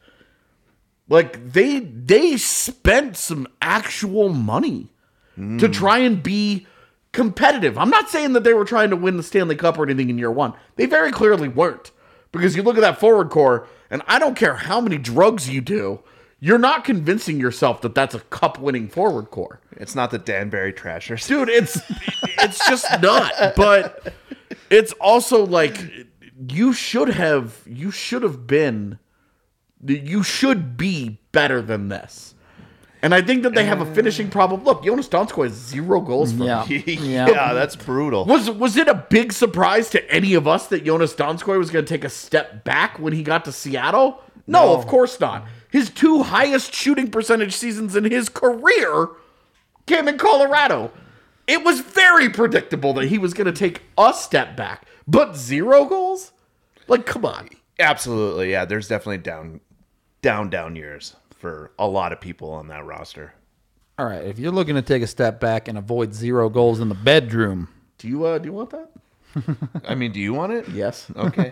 Like they they spent some actual money to try and be competitive. I'm not saying that they were trying to win the Stanley Cup or anything in year one. They very clearly weren't. Because you look at that forward core, and I don't care how many drugs you do, you're not convincing yourself that that's a cup-winning forward core. It's not the Danbury Trashers. Dude, it's it's just not. But it's also like you should have you should have been you should be better than this. And I think that they have a finishing problem. Look, Jonas Donskoy has zero goals for Yeah. them. yeah, that's brutal. Was was it a big surprise to any of us that Jonas Donskoy was going to take a step back when he got to Seattle? No, of course not. His two highest shooting percentage seasons in his career came in Colorado. It was very predictable that he was going to take a step back, but zero goals? Like, come on. Absolutely, yeah. There's definitely down, down, down years for a lot of people on that roster. All right, if you're looking to take a step back and avoid zero goals in the bedroom, Do you uh, do you want that? I mean, do you want it? Yes. Okay.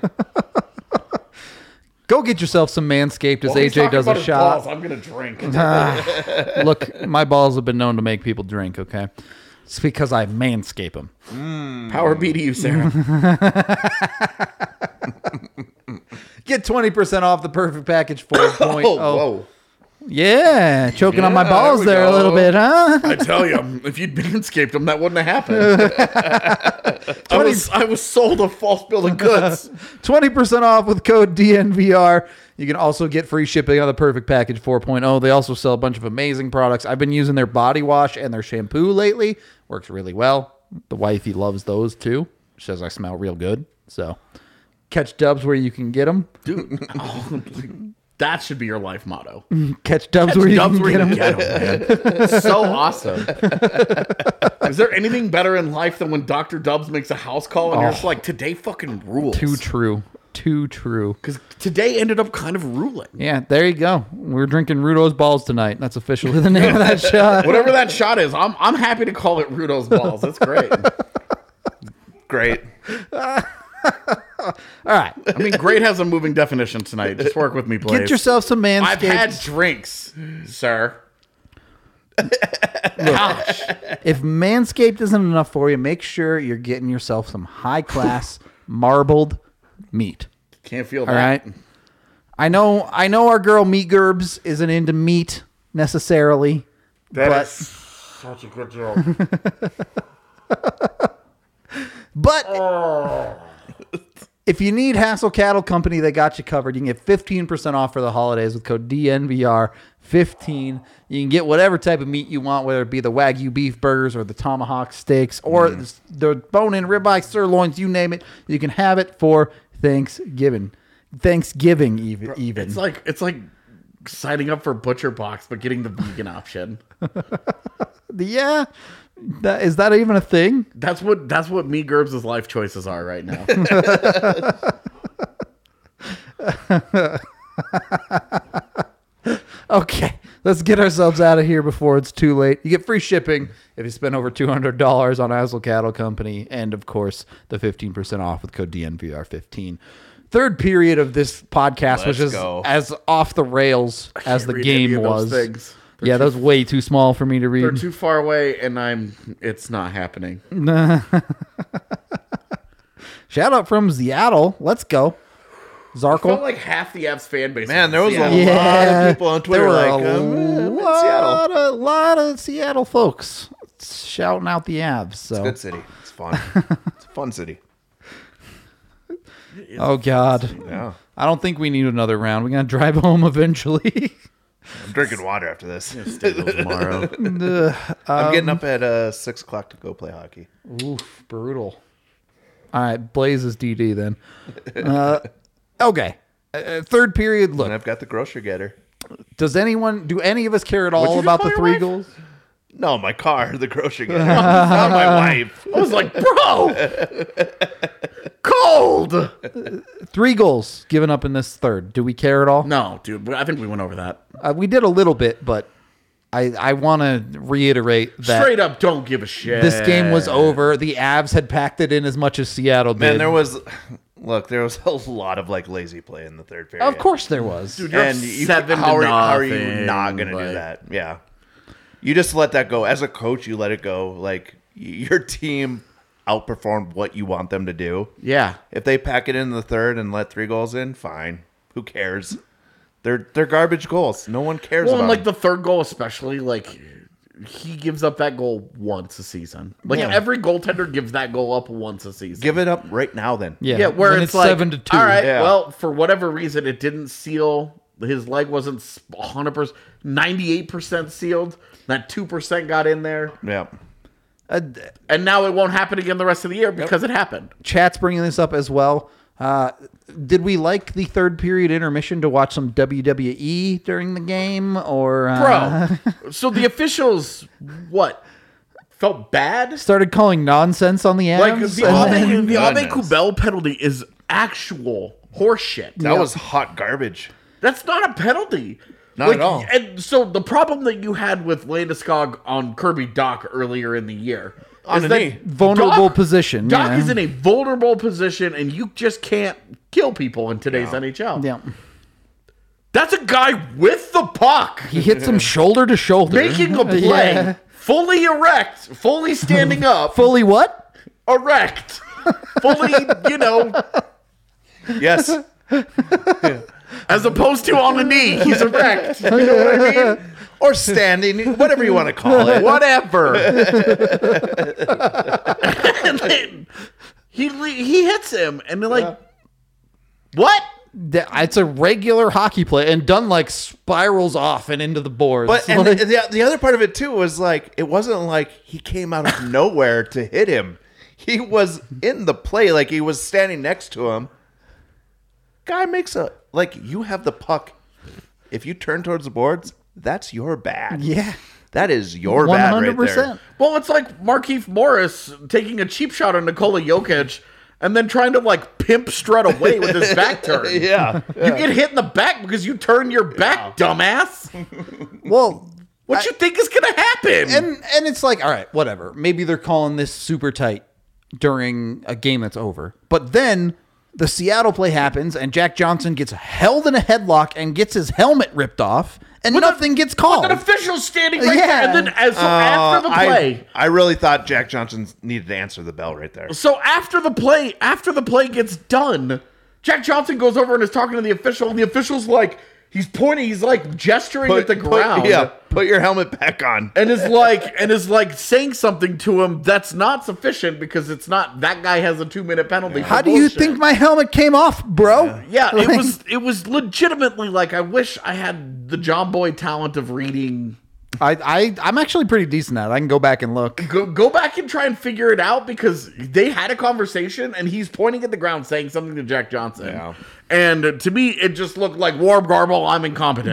go get yourself some Manscaped as While A he's J talking does a about his shot. balls, I'm going to drink. Look, my balls have been known to make people drink, okay? It's because I manscape them. Power be to you, Sarah. Get twenty percent off the perfect package four point Oh, oh. whoa. Yeah, choking on my Yeah, balls there we there a go. little bit, huh? I tell you, if you'd manscaped him, that wouldn't have happened. I was I was sold a false bill of goods. twenty percent off with code D N V R. You can also get free shipping on the Perfect Package four point oh. They also sell a bunch of amazing products. I've been using their body wash and their shampoo lately. Works really well. The wifey loves those too. Says I smell real good. So catch Dubs where you can get them. Dude, oh, that should be your life motto. Catch Dubs where you Dubs can where get you them. get 'em, man. So awesome. Is there anything better in life than when Doctor Dubs makes a house call and you're just like, today fucking rules? Too true. Too true. Because today ended up kind of ruling. Yeah, there you go. We're drinking Rudo's Balls tonight. That's officially the name of that shot. Whatever that shot is, I'm I'm happy to call it Rudo's Balls. That's great. Great. All right. I mean, great has a moving definition tonight. Just work with me, please. Get yourself some Manscaped. I've had drinks, sir. Gosh. If Manscaped isn't enough for you, make sure you're getting yourself some high-class marbled meat. Can't feel All that. right. I know I know our girl Meat Gerbs isn't into meat necessarily. That but is such a good joke. but if you need Hassel Cattle Company, they got you covered. You can get fifteen percent off for the holidays with code D N V R fifteen. You can get whatever type of meat you want, whether it be the Wagyu beef burgers or the tomahawk steaks or Mm. the bone-in ribeye sirloins, you name it. You can have it for Thanksgiving. Thanksgiving even. even. It's like it's like signing up for Butcher Box, but getting the vegan option. Yeah. That, is that even a thing? That's what that's what me Gerbs' life choices are right now. Okay, let's get ourselves out of here before it's too late. You get free shipping if you spend over two hundred dollars on Hassel Cattle Company, and of course, the fifteen percent off with code D N V R fifteen. Third period of this podcast, which Let's is go. as off the rails as can't the read any game of those was. things. They're Yeah, too- that was way too small for me to They're read. too far away, and I'm. It's not happening. Shout out from Seattle. Let's go. I felt Zarkle. like half the Avs fan base. Man, there was a Seattle. lot of people on Twitter there were like, a um, eh, I'm in lot, Seattle. a lot of Seattle folks shouting out the Avs. So. Good city. It's fun. It's a fun city. Oh God. Yeah. I don't think we need another round. We're gonna drive home eventually. I'm drinking water after this. Stay till tomorrow. I'm getting up at uh, six o'clock to go play hockey. Oof, brutal. All right, Blaze is D D then. Uh, okay, uh, third period. And Look, I've got the grocery getter. does anyone, do any of us care at all you about just the call three your goals? No, my car, the grocery getter. Not my wife. I was like, bro, cold. Three goals given up in this third. Do we care at all? No, dude. I think we went over that. Uh, we did a little bit, but I I want to reiterate that Straight up, don't give a shit. this game was over. The Avs had packed it in as much as Seattle did. Man, there was, look, there was a lot of like lazy play in the third period. Of course, there was. Dude, you're And up you, seven how, to are, how are you nothing, not going to like- do that? Yeah. You just let that go. As a coach, you let it go. Like, y- your team outperformed what you want them to do. Yeah. If they pack it in the third and let three goals in, fine. Who cares? They're they're garbage goals. No one cares Well, about and like them. the third goal, especially, like he gives up that goal once a season. Like Yeah. every goaltender gives that goal up once a season. Give it up right now then. Yeah, Yeah, where when it's, like seven to two. All right, Yeah. well, for whatever reason, it didn't seal. His leg wasn't one hundred percent, ninety-eight percent sealed. That two percent got in there, Yeah. Uh, and now it won't happen again the rest of the year because it happened. Chat's bringing this up as well. Uh, did we like the third period intermission to watch some W W E during the game, or uh, Bro, so the officials, what, felt bad? started calling nonsense on the Avs? Like the and then- Abe, the Abe goodness. Kubel penalty is actual horseshit. That was hot garbage. That's not a penalty. Not at all. And so the problem that you had with Landeskog on Kirby Doc earlier in the year On is a that knee. Vulnerable Doc- position, Doc yeah. is in a vulnerable position, and you just can't kill people in today's N H L. yeah, That's a guy with the puck he hits him shoulder to shoulder, making a play, Yeah. fully erect, fully standing up, Fully what? erect, fully, you know, Yes. as opposed to on a knee. He's erect. You know what I mean? Or standing, whatever you want to call it. Whatever. And then he he hits him, and they're like, "What?" th- it's a regular hockey play, and Dunn like spirals off and into the boards. But and Like- the, the the other part of it too was like it wasn't like he came out of nowhere to hit him. He was in the play, like he was standing next to him. Guy makes a like you have the puck. If you turn towards the boards, that's your bad. yeah, That is your one bad hundred right percent. there. Well, it's like Markieff Morris taking a cheap shot on Nikola Jokic and then trying to like pimp strut away with his back turn. Yeah. You get hit in the back because you turn your back, dumbass. Well, What you think is gonna happen? and and it's like, all right, whatever. Maybe they're calling this super tight during a game that's over, but then the Seattle play happens, and Jack Johnson gets held in a headlock and gets his helmet ripped off, and nothing gets called. An official standing right Yeah. there, and then as so Uh, after the play. I, I really thought Jack Johnson needed to answer the bell right there. So after the play, after the play gets done, Jack Johnson goes over and is talking to the official, and the official's like, he's pointing, he's like gesturing at the put- ground. yeah, put your helmet back on. And is like and is like saying something to him that's not sufficient because it's not that guy has a two minute penalty. for How do you bullshit. think my helmet came off, bro? Yeah, it Like- was it was legitimately like I wish I had the John Boy talent of reading. I, I I'm actually pretty decent at it. I can go back and look. Go go back and try and figure it out because they had a conversation and he's pointing at the ground saying something to Jack Johnson. Yeah. And to me, it just looked like Warm Garble, I'm incompetent.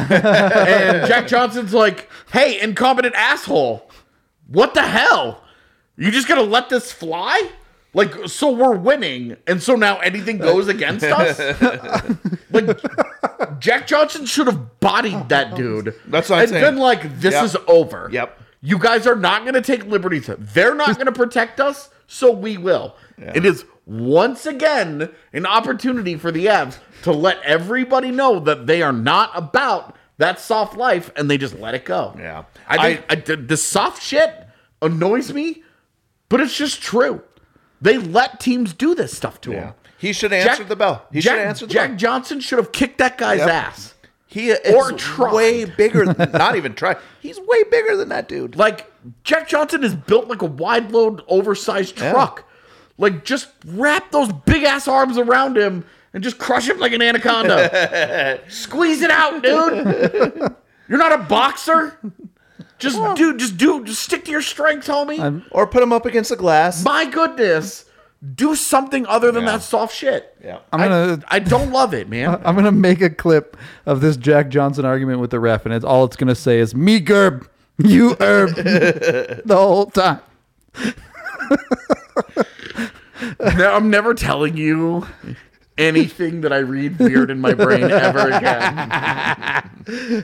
And Jack Johnson's like, hey, incompetent asshole. What the hell? You just gonna let this fly? Like, so we're winning, and so now anything goes against us? Like, Jack Johnson should have bodied that dude. That's what I'm and saying. been like, this Yep. is over. Yep. You guys are not going to take liberties. They're not going to protect us, so we will. It is once again an opportunity for the Avs to let everybody know that they are not about that soft life, and they just let it go. Yeah. I think I, the, the soft shit annoys me, but it's just true. They let teams do this stuff to Yeah. them. He should have answered the bell. He should Jack, have answered the Jack bell. Johnson should have kicked that guy's Yep. ass. He Or is tried. way bigger than, not even try. He's way bigger than that dude. Like, Jack Johnson is built like a wide load, oversized Yeah. truck. Like, just wrap those big ass arms around him and just crush him like an anaconda. Squeeze it out, dude. You're not a boxer. Just do, just do, just stick to your strengths, homie. Or put him up against the glass. My goodness, do something other than Yeah. that soft shit. Yeah. I'm gonna I, I don't love it, man. I'm gonna make a clip of this Jack Johnson argument with the ref, and it's all it's gonna say is "me gerb, you herb" the whole time. No, I'm never telling you anything that I read weird in my brain ever again.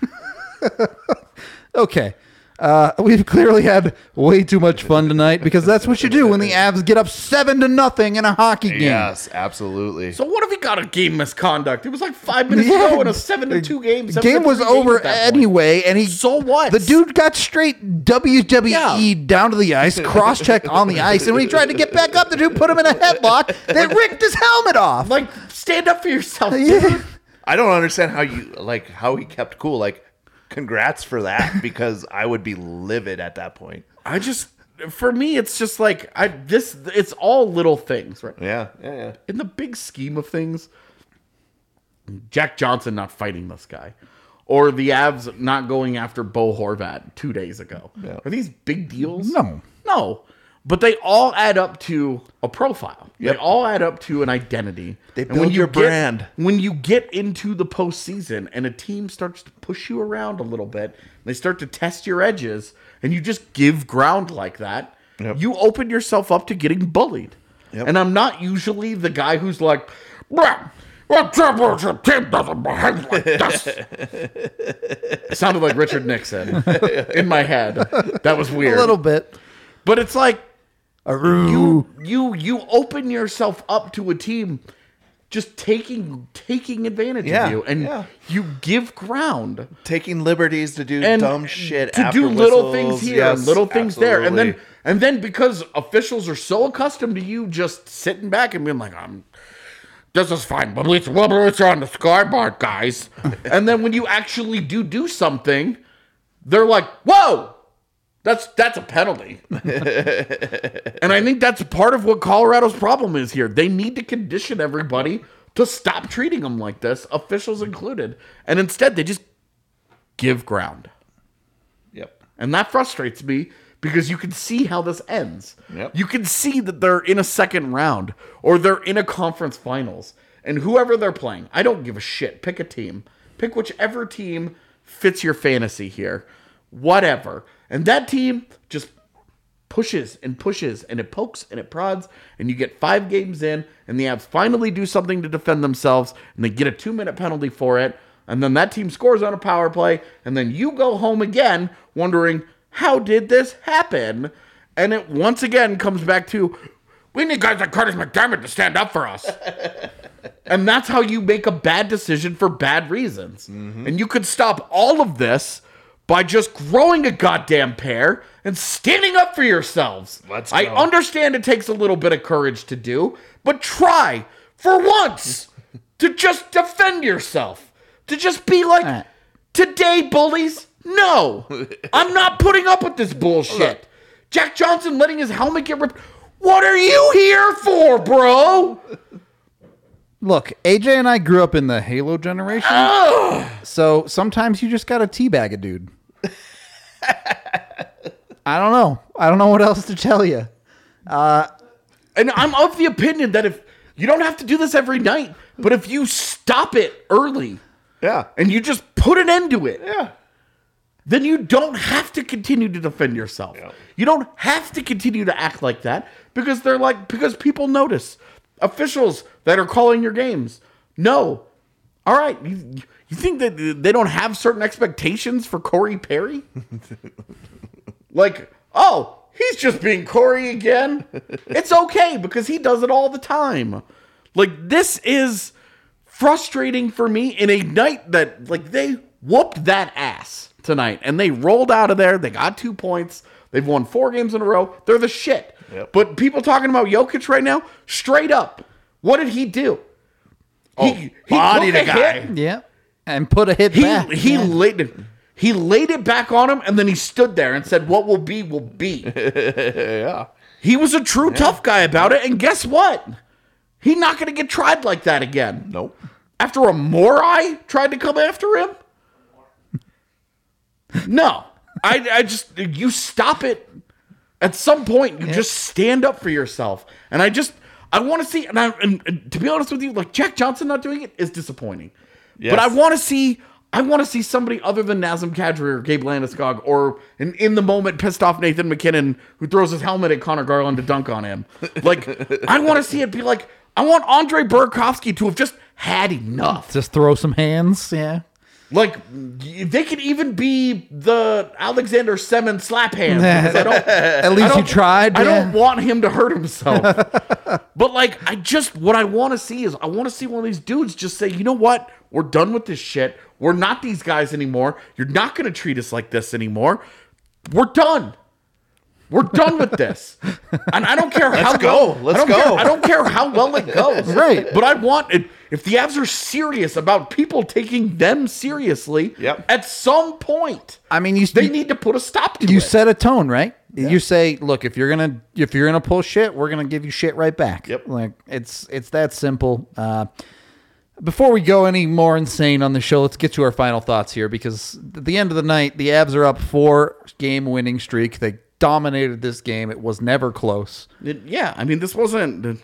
Okay. Uh, we've clearly had way too much fun tonight because that's what you do when the Avs get up seven to nothing in a hockey game. Yes, absolutely. So what if he got a game misconduct? It was like five minutes Yeah. ago in a seven to two game. The seven to game was three game over at that point. anyway, and he So what? the dude got straight W W E Yeah. down to the ice, cross checked on the ice, and when he tried to get back up, the dude put him in a headlock that ripped his helmet off. like stand up for yourself, dude. Yeah. I don't understand how you like how he kept cool. Like, congrats for that because I would be livid at that point. I just, for me, it's just like I this. It's all little things, right? Yeah, yeah, yeah. In the big scheme of things, Jack Johnson not fighting this guy, or the Avs not going after Bo Horvat two days ago. Yeah. Are these big deals? No. no. But they all add up to a profile. Yep. They all add up to an identity. They And build when you your get- brand. When you get into the postseason and a team starts to push you around a little bit, they start to test your edges, and you just give ground like that, Yep. you open yourself up to getting bullied. Yep. And I'm not usually the guy who's like, "Bruh, what championship team doesn't behave like this?" It sounded like Richard Nixon in my head. That was weird. A little bit. But it's like Aroo. you you you open yourself up to a team just taking taking advantage Yeah, of you, and yeah. you give ground Taking liberties to do and dumb shit. to after do little whistles. things here Yes, and little things there, and then absolutely. and then because officials are so accustomed to you just sitting back and being like, "I'm this is fine, but it's well, it's on the scoreboard, guys." And then when you actually do do something, they're like, "Whoa, that's that's a penalty." And I think that's part of what Colorado's problem is here. They need to condition everybody to stop treating them like this, officials included. And instead, they just give ground. Yep. And that frustrates me because you can see how this ends. Yep. You can see that they're in a second round or they're in a conference finals. And whoever they're playing, I don't give a shit. Pick a team. Pick whichever team fits your fantasy here. Whatever. And that team just pushes and pushes and it pokes and it prods and you get five games in and the Avs finally do something to defend themselves and they get a two-minute penalty for it. And then that team scores on a power play and then you go home again wondering, how did this happen? And it once again comes back to, we need guys like Curtis McDermott to stand up for us. And that's how you make a bad decision for bad reasons. Mm-hmm. And you could stop all of this by just growing a goddamn pair and standing up for yourselves. Let's I go. understand it takes a little bit of courage to do, but try for once to just defend yourself. To just be like, right. Today, bullies, no. I'm not putting up with this bullshit. Jack Johnson letting his helmet get ripped. What are you here for, bro? Look, A J and I grew up in the Halo generation, Ugh. so sometimes you just got to teabag a dude. I don't know. I don't know what else to tell you. And I'm of the opinion that if you don't have to do this every night, but if you stop it early Yeah. and you just put an end to it, Yeah. then you don't have to continue to defend yourself. Yeah. You don't have to continue to act like that because they're like, because people notice. Officials that are calling your games. No. All right. You, you think that they don't have certain expectations for Corey Perry? Like, oh, he's just being Corey again. It's okay because he does it all the time. Like, this is frustrating for me in a night that, like, they whooped that ass tonight and they rolled out of there. They got two points. They've won four games in a row. They're the shit. Yep. But people talking about Jokic right now, straight up, what did he do? Oh, he bodied took a guy. hit. Yeah, and put a hit He back. he Yeah. laid it. He laid it back on him, and then he stood there and said, "What will be, will be." Yeah. He was a true tough guy about it, and guess what? He's not going to get tried like that again. Nope. After a Morai tried to come after him? No. I, I just, you stop it. At some point, you just stand up for yourself. And I just, I want to see, and, I, and, and to be honest with you, like Jack Johnson not doing it is disappointing. Yes. But I want to see, I want to see somebody other than Nazem Kadri or Gabe Landeskog or an in the moment pissed off Nathan McKinnon who throws his helmet at Connor Garland to dunk on him. Like, I want to see it be like, I want Andre Burakovsky to have just had enough. Just throw some hands. Yeah. Like, they could even be the Alexander Semin slap hand. because I don't, At I least you don't- tried. I yeah. don't want him to hurt himself. But, like, I just, what I want to see is, I want to see one of these dudes just say, you know what? We're done with this shit. We're not these guys anymore. You're not going to treat us like this anymore. We're done. We're done with this. And I don't care how Let's go. well- Let's I don't go. Care, I don't care how well it goes. Right. But I want it. If the Avs are serious about people taking them seriously, Yep. at some point, I mean, you they need to put a stop to you it. set a tone, right? You say, look, if you're gonna if you're gonna pull shit, we're gonna give you shit right back. Yep. Like it's it's that simple. Uh, before we go any more insane on the show, let's get to our final thoughts here because at the end of the night, the Avs are up four game winning streak. They dominated this game. It was never close. It- yeah, I mean, this wasn't.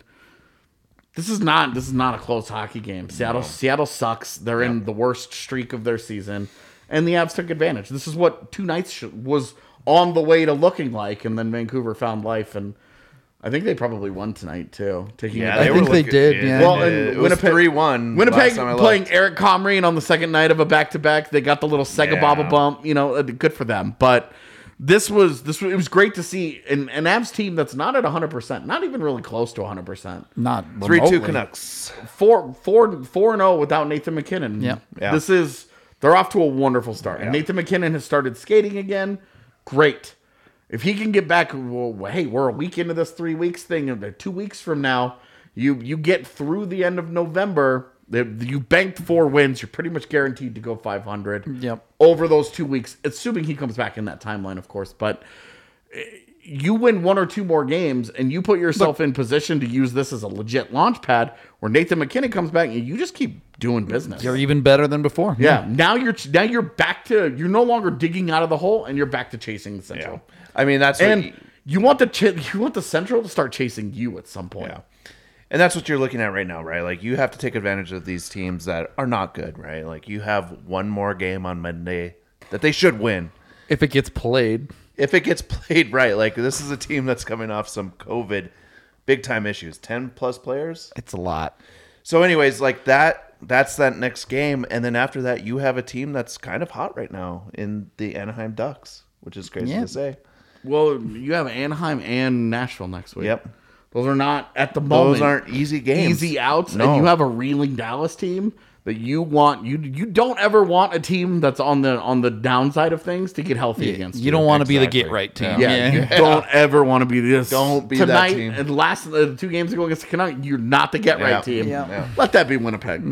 This is not. This is not a close hockey game. Seattle. Seattle sucks. They're in the worst streak of their season, and the Avs took advantage. This is what two nights sh- was on the way to looking like, and then Vancouver found life, and I think they probably won tonight too. Taking Yeah, it I back. think were they looking- did, yeah. Well, Well, and it was Winnipeg- three one. Winnipeg playing Eric Comrie on the second night of a back to back. They got the little Sega Yeah. Bobble bump. You know, uh, good for them. But this was this. was- It was great to see an, an Avs team that's not at one hundred percent, not even really close to one hundred percent. Not three two remotely. Canucks. Four, four, four and zero without Nathan McKinnon. Yeah. Yeah. This is they're off to a wonderful start. And Yeah. Nathan McKinnon has started skating again. Great. If he can get back, well, hey, we're a week into this three weeks thing, and two weeks from now, you you get through the end of November. You banked four wins. You're pretty much guaranteed to go five hundred. Yep. Over those two weeks, assuming he comes back in that timeline, of course. But you win one or two more games and you put yourself in position to use this as a legit launch pad where Nathan McKinnon comes back and you just keep doing business. You're even better than before. Yeah. Now you're now you're back to you're no longer digging out of the hole and you're back to chasing the Central. Yeah. I mean, that's what And you, you want the ch- you want the Central to start chasing you at some point. yeah. And that's what you're looking at right now, right? Like, you have to take advantage of these teams that are not good, right? Like, you have one more game on Monday that they should win. If it gets played. If it gets played right. Like, this is a team that's coming off some COVID big-time issues. ten plus players? It's a lot. So anyways, like, that that's that next game. And then after that, you have a team that's kind of hot right now in the Anaheim Ducks, which is crazy Yeah. to say. Well, you have Anaheim and Nashville next week. Yep. Those are not at the moment. Those aren't easy games. Easy outs. No. And you have a reeling Dallas team that you want. You you don't ever want a team that's on the on the downside of things to get healthy Yeah, against. you don't want to be the Exactly. get right team. Yeah, you don't ever want to be this. Don't be that tonight. team. And last uh, two games ago against the Canucks, you're not the get right Yeah. team. Yeah. Yeah. Let that be Winnipeg.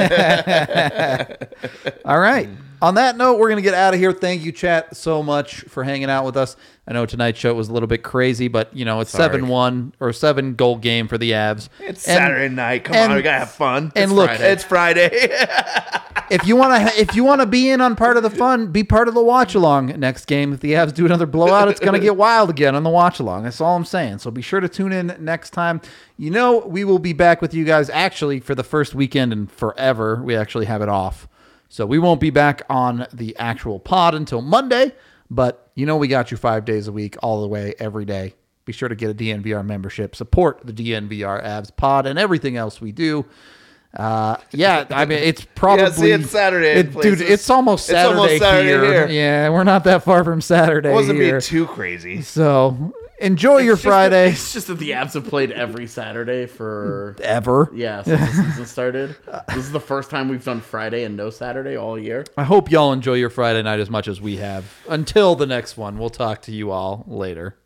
All right. On that note, we're going to get out of here. Thank you, chat, so much for hanging out with us. I know tonight's show was a little bit crazy, but, you know, it's seven one or seven goal game for the Avs. It's And- Saturday night. Come and- on, we gotta have fun. and It's look- Friday. it's Friday. If you want to if you want to be in on part of the fun, be part of the watch along next game. If the Avs do another blowout, it's going to get wild again on the watch along. That's all I'm saying. So be sure to tune in next time. You know, we will be back with you guys actually for the first weekend in forever. We actually have it off. So we won't be back on the actual pod until Monday, but you know we got you five days a week, all the way, every day. Be sure to get a D N V R membership. Support the D N V R Avs pod and everything else we do. Uh, yeah, I mean, it's probably... Yeah, see, it's Saturday in It, dude, places. it's almost It's Saturday, almost Saturday here. here. Yeah, we're not that far from Saturday It wasn't here. being too crazy. So enjoy your It's just that- Friday. it's just that the Avs have played every Saturday for Ever. yeah since the season started. This is the first time we've done Friday and no Saturday all year. I hope y'all enjoy your Friday night as much as we have. Until the next one, we'll talk to you all later.